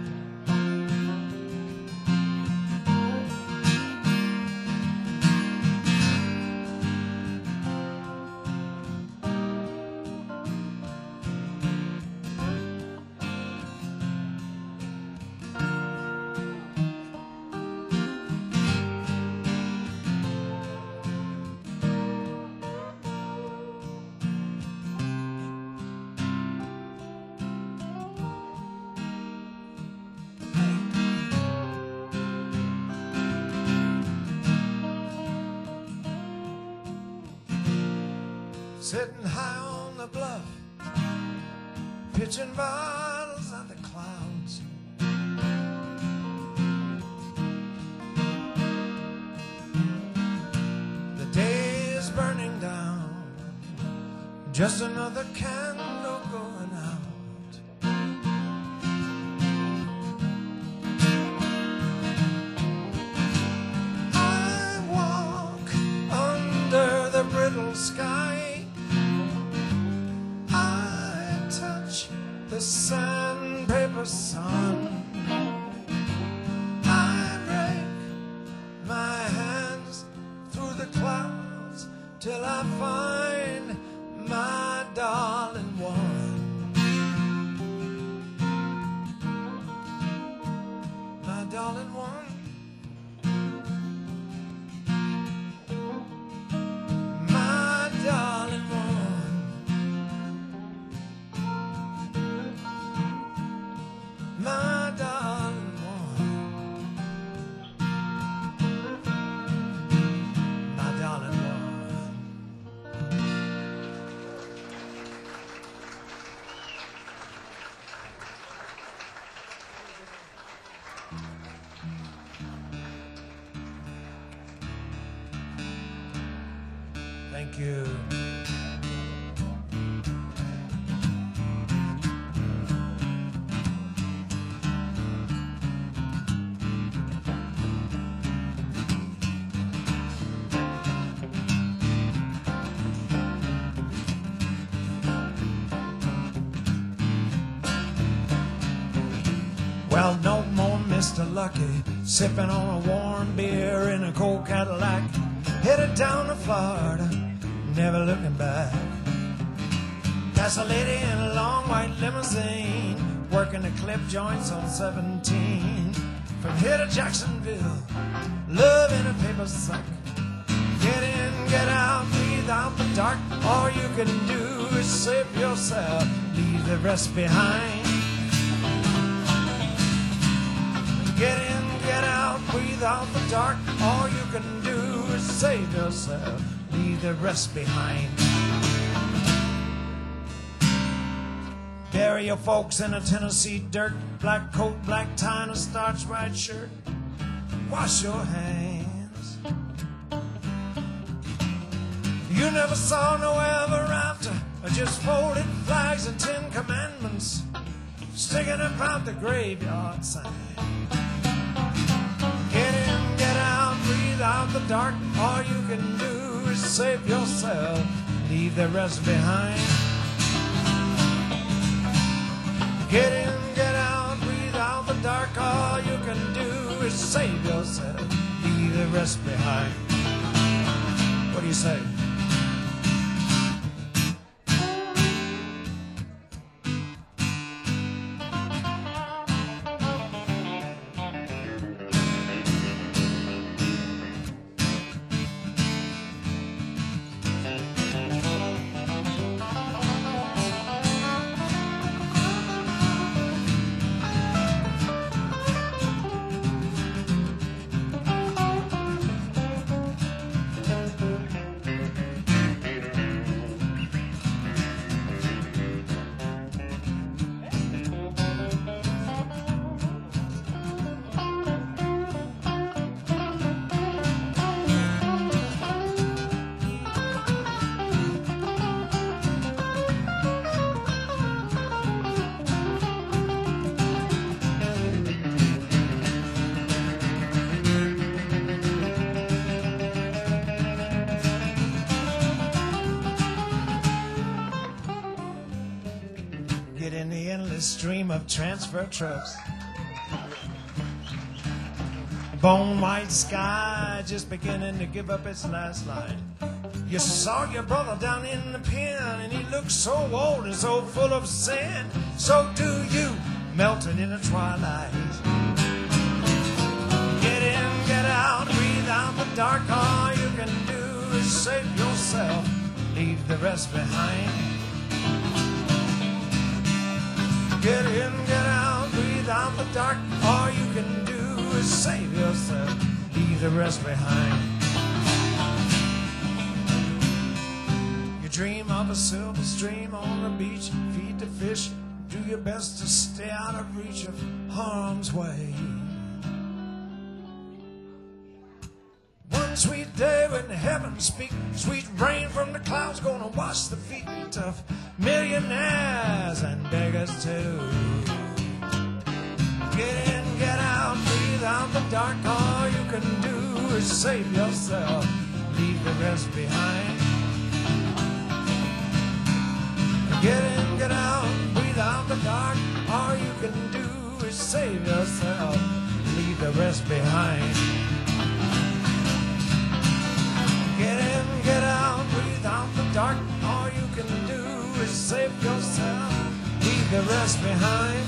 Sitting high on the bluff, pitching bottles at the clouds. The day is burning down, just another candle going out. I walk under the brittle sky. The sandpaper sun. I break my hands through the clouds till I find my darling one. My darling one. My darling one. My Thank you. Well, no more Mister Lucky, sipping on a warm beer in a cold Cadillac, headed down to Florida, never looking back. That's a lady in a long white limousine, working the clip joints on seventeen. From here to Jacksonville, love in a paper sack. Get in, get out, breathe out the dark. All you can do is save yourself, leave the rest behind. Get in, get out, breathe out the dark. All you can do is save yourself, leave the rest behind. Bury your folks in a Tennessee dirt, black coat, black tie, and a starch white shirt. Wash your hands. You never saw no ever after, just folded flags and Ten Commandments sticking about the graveyard sign. Get in, get out, breathe out the dark. All you can do is save yourself, leave the rest behind. Get in, get out, breathe out the dark. All you can do is save yourself, leave the rest behind. What do you say? Get in the endless stream of transfer trucks. Bone white sky just beginning to give up its last light. You saw your brother down in the pen, and he looked so old and so full of sin. So do you, melting in the twilight. Get in, get out, breathe out the dark. All you can do is save yourself, leave the rest behind. Get in, get out, breathe out the dark. All you can do is save yourself, leave the rest behind. You dream of a silver stream on the beach, feed the fish, do your best to stay out of reach of harm's way. One sweet day when the heavens speak, sweet rain from the clouds gonna wash the feet of millionaires and beggars too. Get in, get out, breathe out the dark. All you can do is save yourself, leave the rest behind. Get in, get out, breathe out the dark. All you can do is save yourself, leave the rest behind. Get in, get out, breathe out the dark. All you can do is save yourself, leave the rest behind.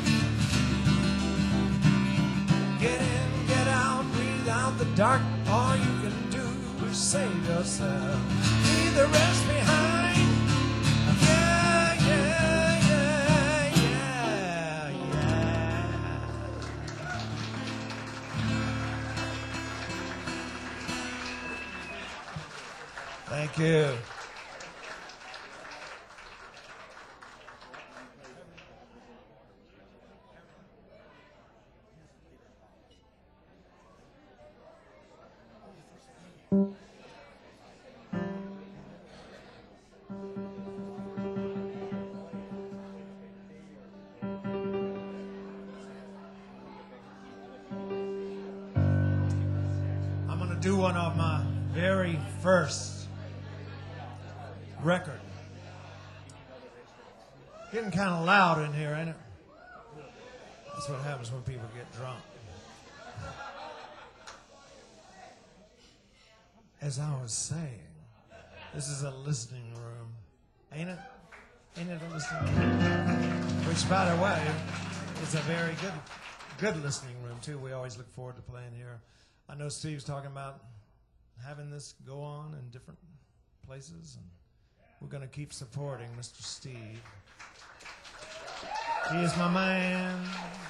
Get in, get out, breathe out the dark. All you can do is save yourself, leave the rest behind. Yeah, yeah, yeah, yeah, yeah. Thank you. to do one of my very first record. Getting kind of loud in here, ain't it? That's what happens when people get drunk. As I was saying, this is a listening room, ain't it? Ain't it a listening room? Which, by the way, is a very good, good listening room too. We always look forward to playing here. I know Steve's talking about having this go on in different places, and we're going to keep supporting Mister Steve. He is my man.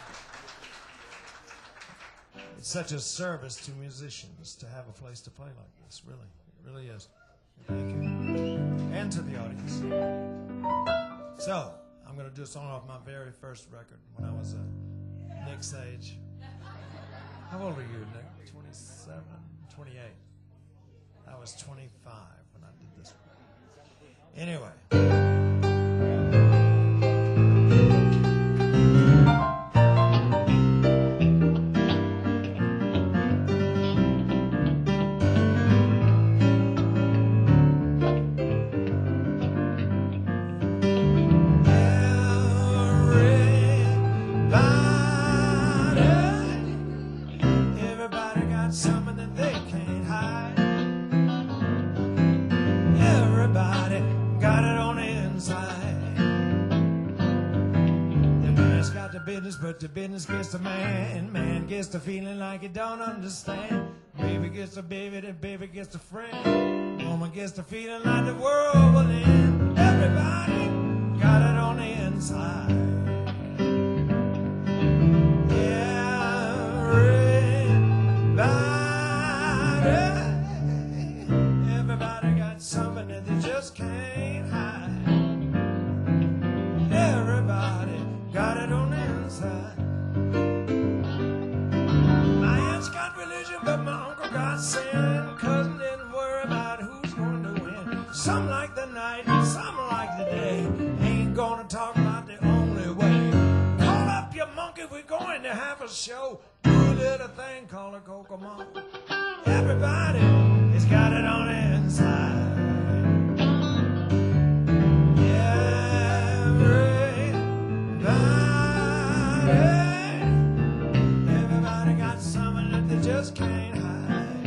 It's such a service to musicians to have a place to play like this, really. It really is. Thank you. And to the audience. So, I'm going to do a song off my very first record when I was uh, Nick's age. How old are you, Nick? twenty-seven? twenty-eight. I was twenty-five when I did this. Anyway. But the business gets the man, man gets the feeling like he don't understand. Baby gets the baby, the baby gets the friend. Woman gets the feeling like the world will end. Everybody got it on the inside. Everybody, everybody got something that they just can't hide. Everybody got it on the inside. My aunt's got religion, but my uncle got sin. Cousin didn't worry about who's going to win. Some like the night, some like the day. Ain't gonna talk about the only way. Call up your monkey, we're going to have a show. Do a little thing called a Kokomo. Everybody has got it on the inside. Everybody got something that they just can't hide.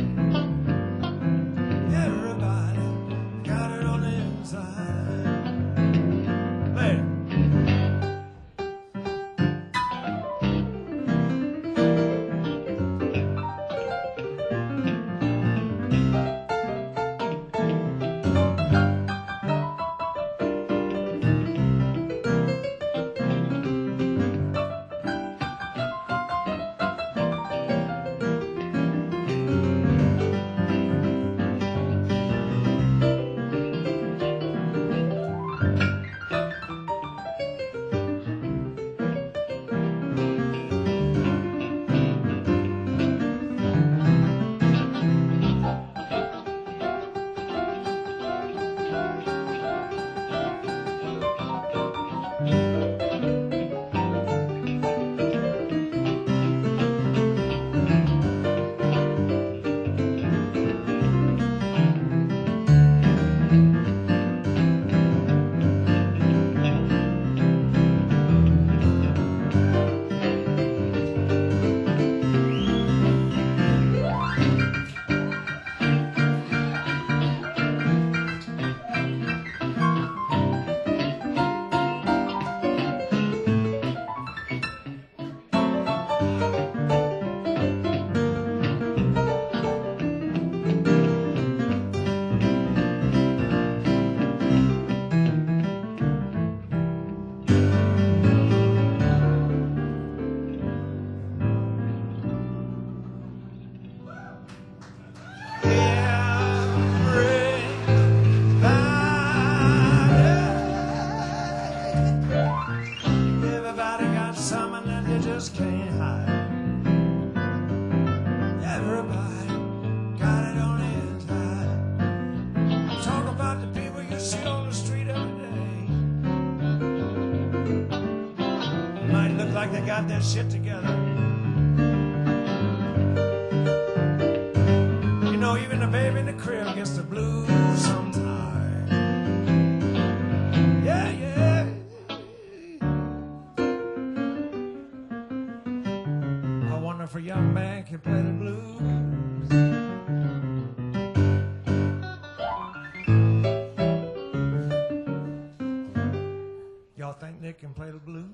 Everybody got it on the inside. Later. Like they got their shit together. You corner for young man can play the blues. Y'all think Nick can play the blues?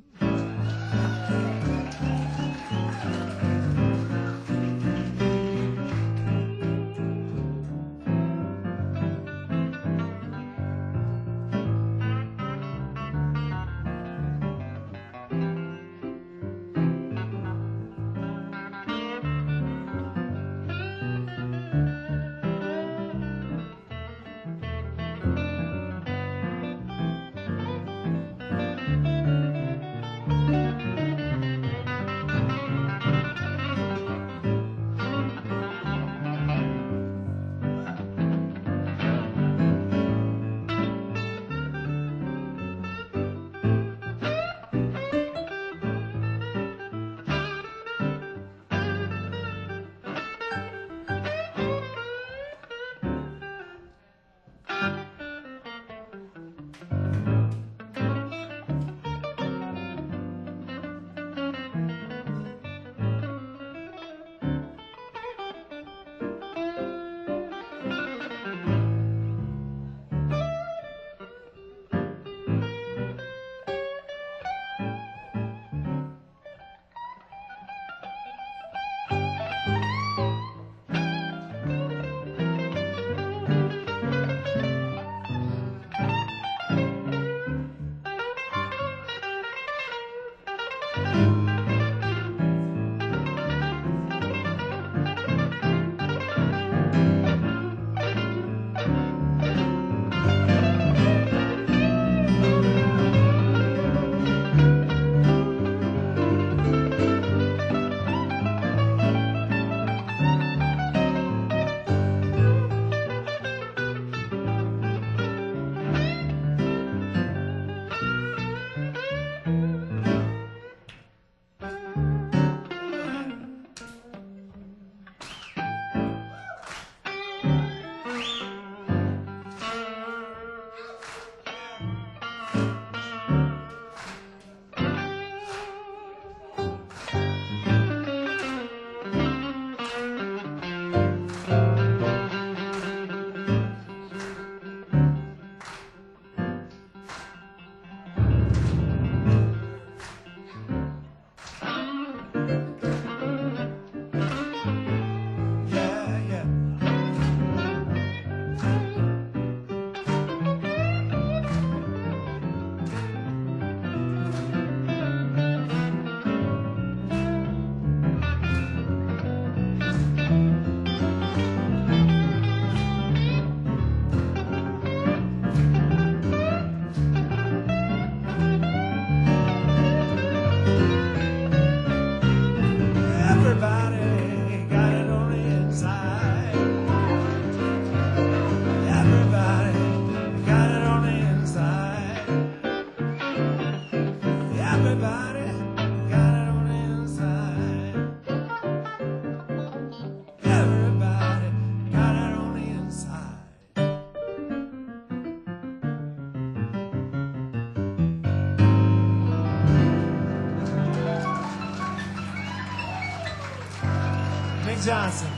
Johnson.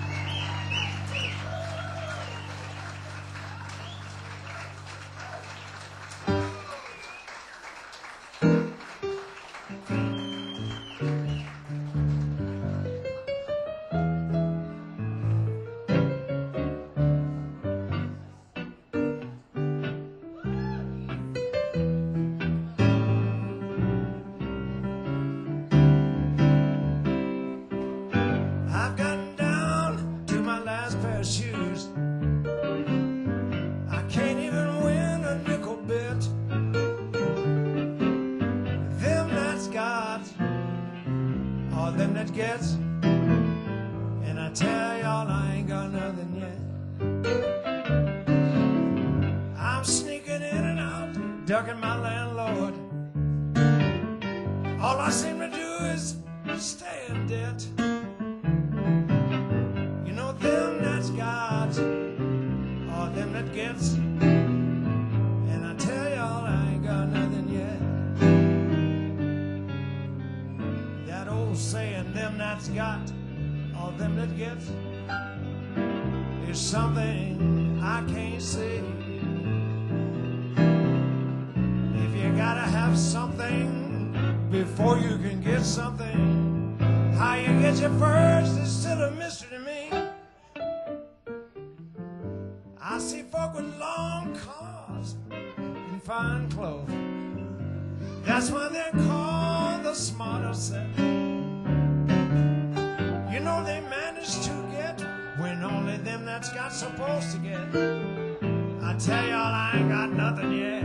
Gets, and I tell y'all I ain't got nothing yet. I'm sneaking in and out, ducking my landlord. All I seem to do is stay in debt. You know them that's God's, or them that gets, and I tell y'all I ain't got nothing yet. That old old saying, them that's got, or them that gets, is something I can't see. If you gotta have something before you can get something, how you get your first is still a mystery to me. I see folk with long cars and fine clothes. That's why they're called the smarter set. You know they managed to get when only them that's got supposed to get. I tell y'all I ain't got nothing yet.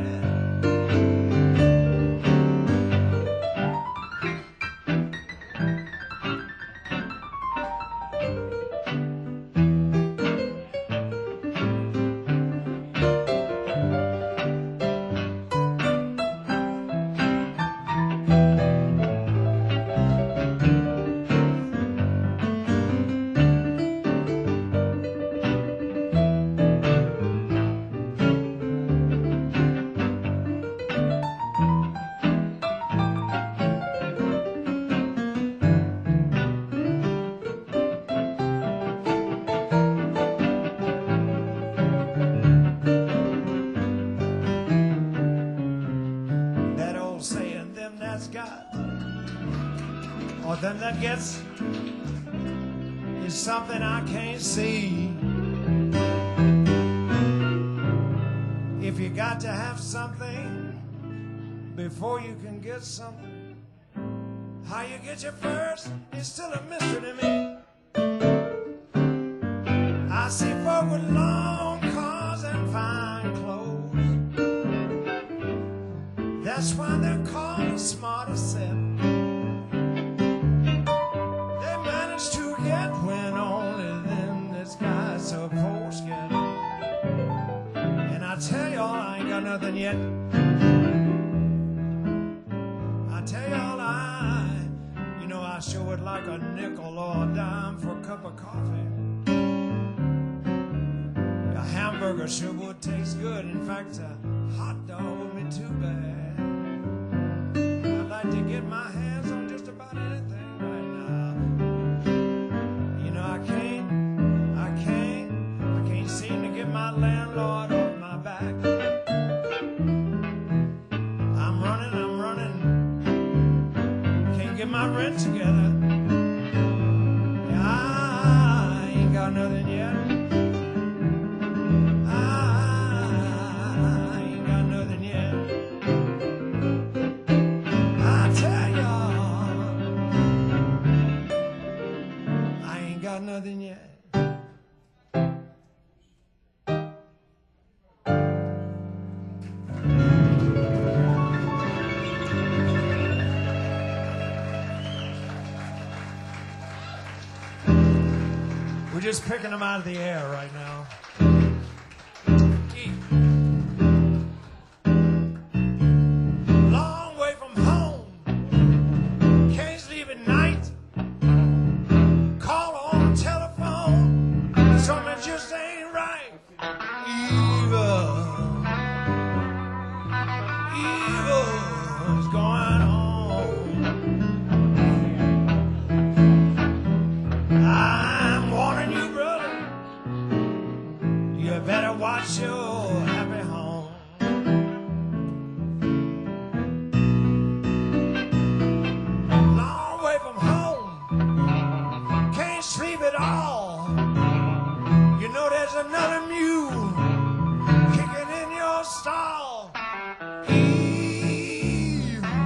Or them that gets is something I can't see. If you got to have something before you can get something, how you get your first is still a mystery to me. I see folk with long cars and fine clothes. That's why they're called a smarter set. When only them that's got supposed to get. And I tell y'all I ain't got nothing yet. I tell y'all I, you know I sure would like a nickel or a dime for a cup of coffee. A hamburger sure would taste good. In fact, a hot dog would be too bad. I'd like to get my hands on just about anything right now. I can't, I can't, I can't seem to get my landlord off my back. I'm running, I'm running, can't get my rent together. Yeah, I ain't got nothing yet. I ain't got nothing yet. I tell y'all, I ain't got nothing yet. We're just picking them out of the air right now. Long way from home, can't sleep at night. Call on the telephone, something just ain't right. Evil, evil is going on. I'm warning you, brother, you better watch your happy home. Long way from home, can't sleep at all. You know there's another mule kicking in your stall. Evil,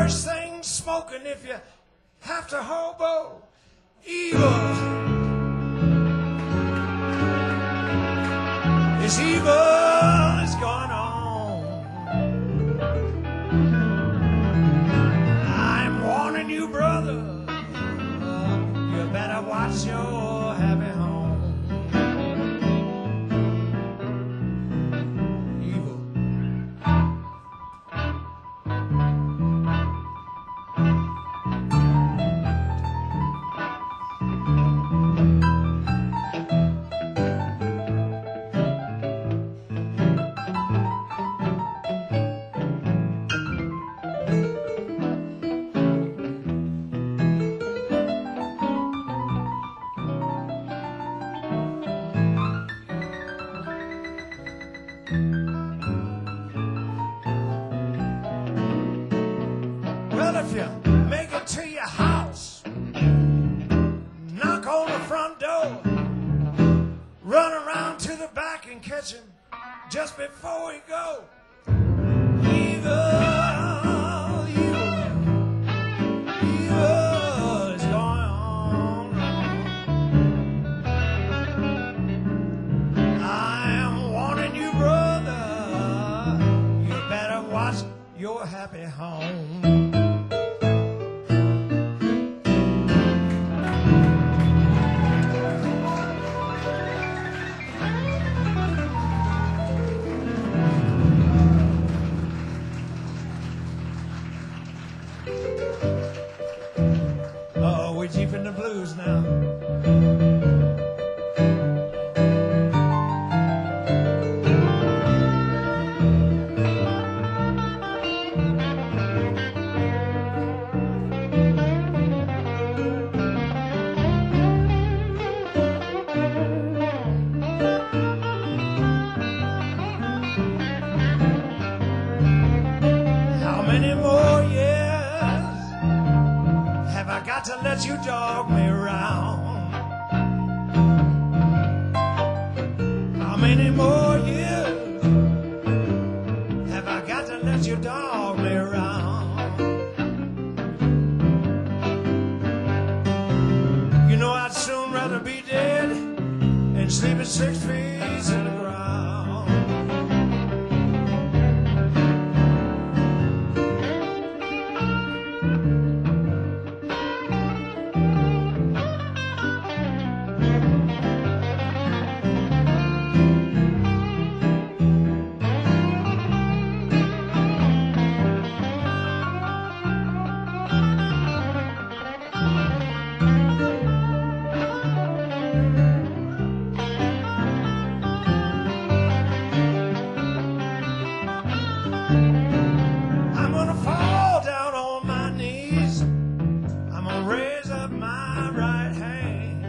worst thing smoking if you have to hobo. Evil is evil is going on. I'm warning you, brother, you better watch your happy home. Evil. Well, if you make it to your house, knock on the front door, run around to the back and catch him just before he go. Evil, evil, evil is going on. I am warning you, brother, you better watch your happy home. Uh-oh, we're deep in the blues now. How many more years have I got to let you dog me around? How many more years have I got to let you dog me around? You know I'd soon rather be dead and sleeping six feet in the ground. I'm gonna fall down on my knees. I'm gonna raise up my right hand.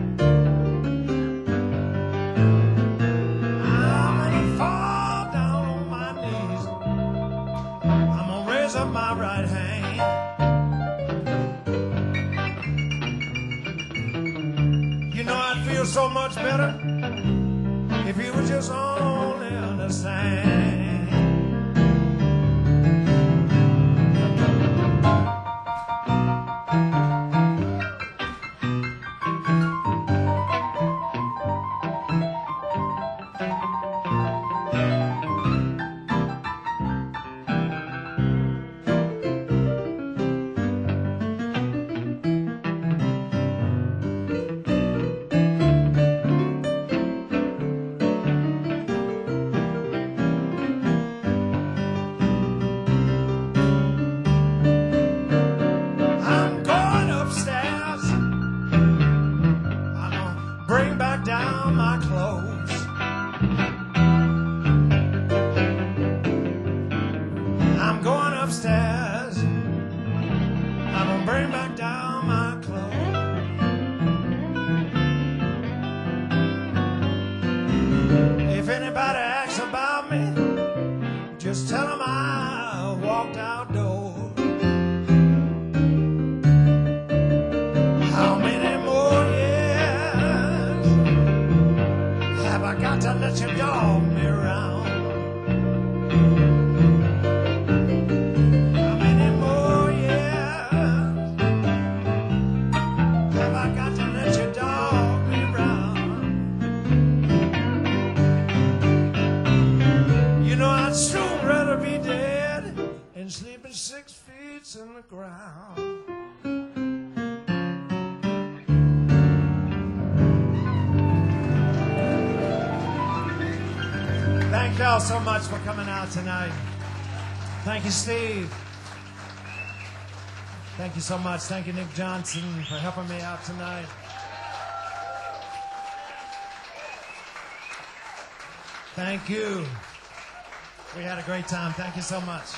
I'm gonna fall down on my knees. I'm gonna raise up my right hand. You know I'd feel so much better if you would just only understand. feet's in the ground. Thank y'all so much for coming out tonight. Thank you, Steve. Thank you so much. Thank you, Nick Johnson, for helping me out tonight. Thank you. We had a great time. Thank you so much.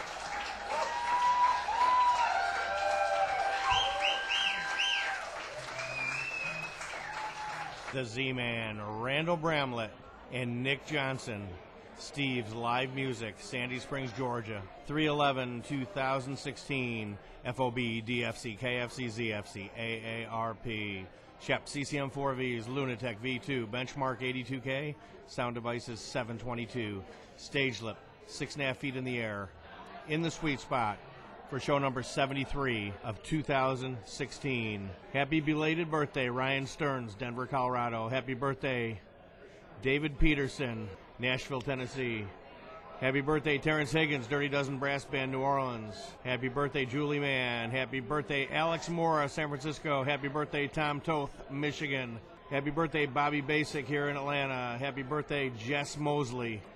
The Z-Man, Randall Bramlett, and Nick Johnson. Steve's live music, Sandy Springs, Georgia. three eleven two sixteen, F O B, D F C, K F C, Z F C, A A R P. Shep, C C M four Vs, Lunatek V two, Benchmark eighty-two K, Sound Devices seven twenty-two, Stage Lip, six and a half feet in the air. In the sweet spot for show number seventy-three of two thousand sixteen. Happy belated birthday, Ryan Stearns, Denver, Colorado. Happy birthday, David Peterson, Nashville, Tennessee. Happy birthday, Terrence Higgins, Dirty Dozen Brass Band, New Orleans. Happy birthday, Julie Mann. Happy birthday, Alex Mora, San Francisco. Happy birthday, Tom Toth, Michigan. Happy birthday, Bobby Basic here in Atlanta. Happy birthday, Jess Mosley.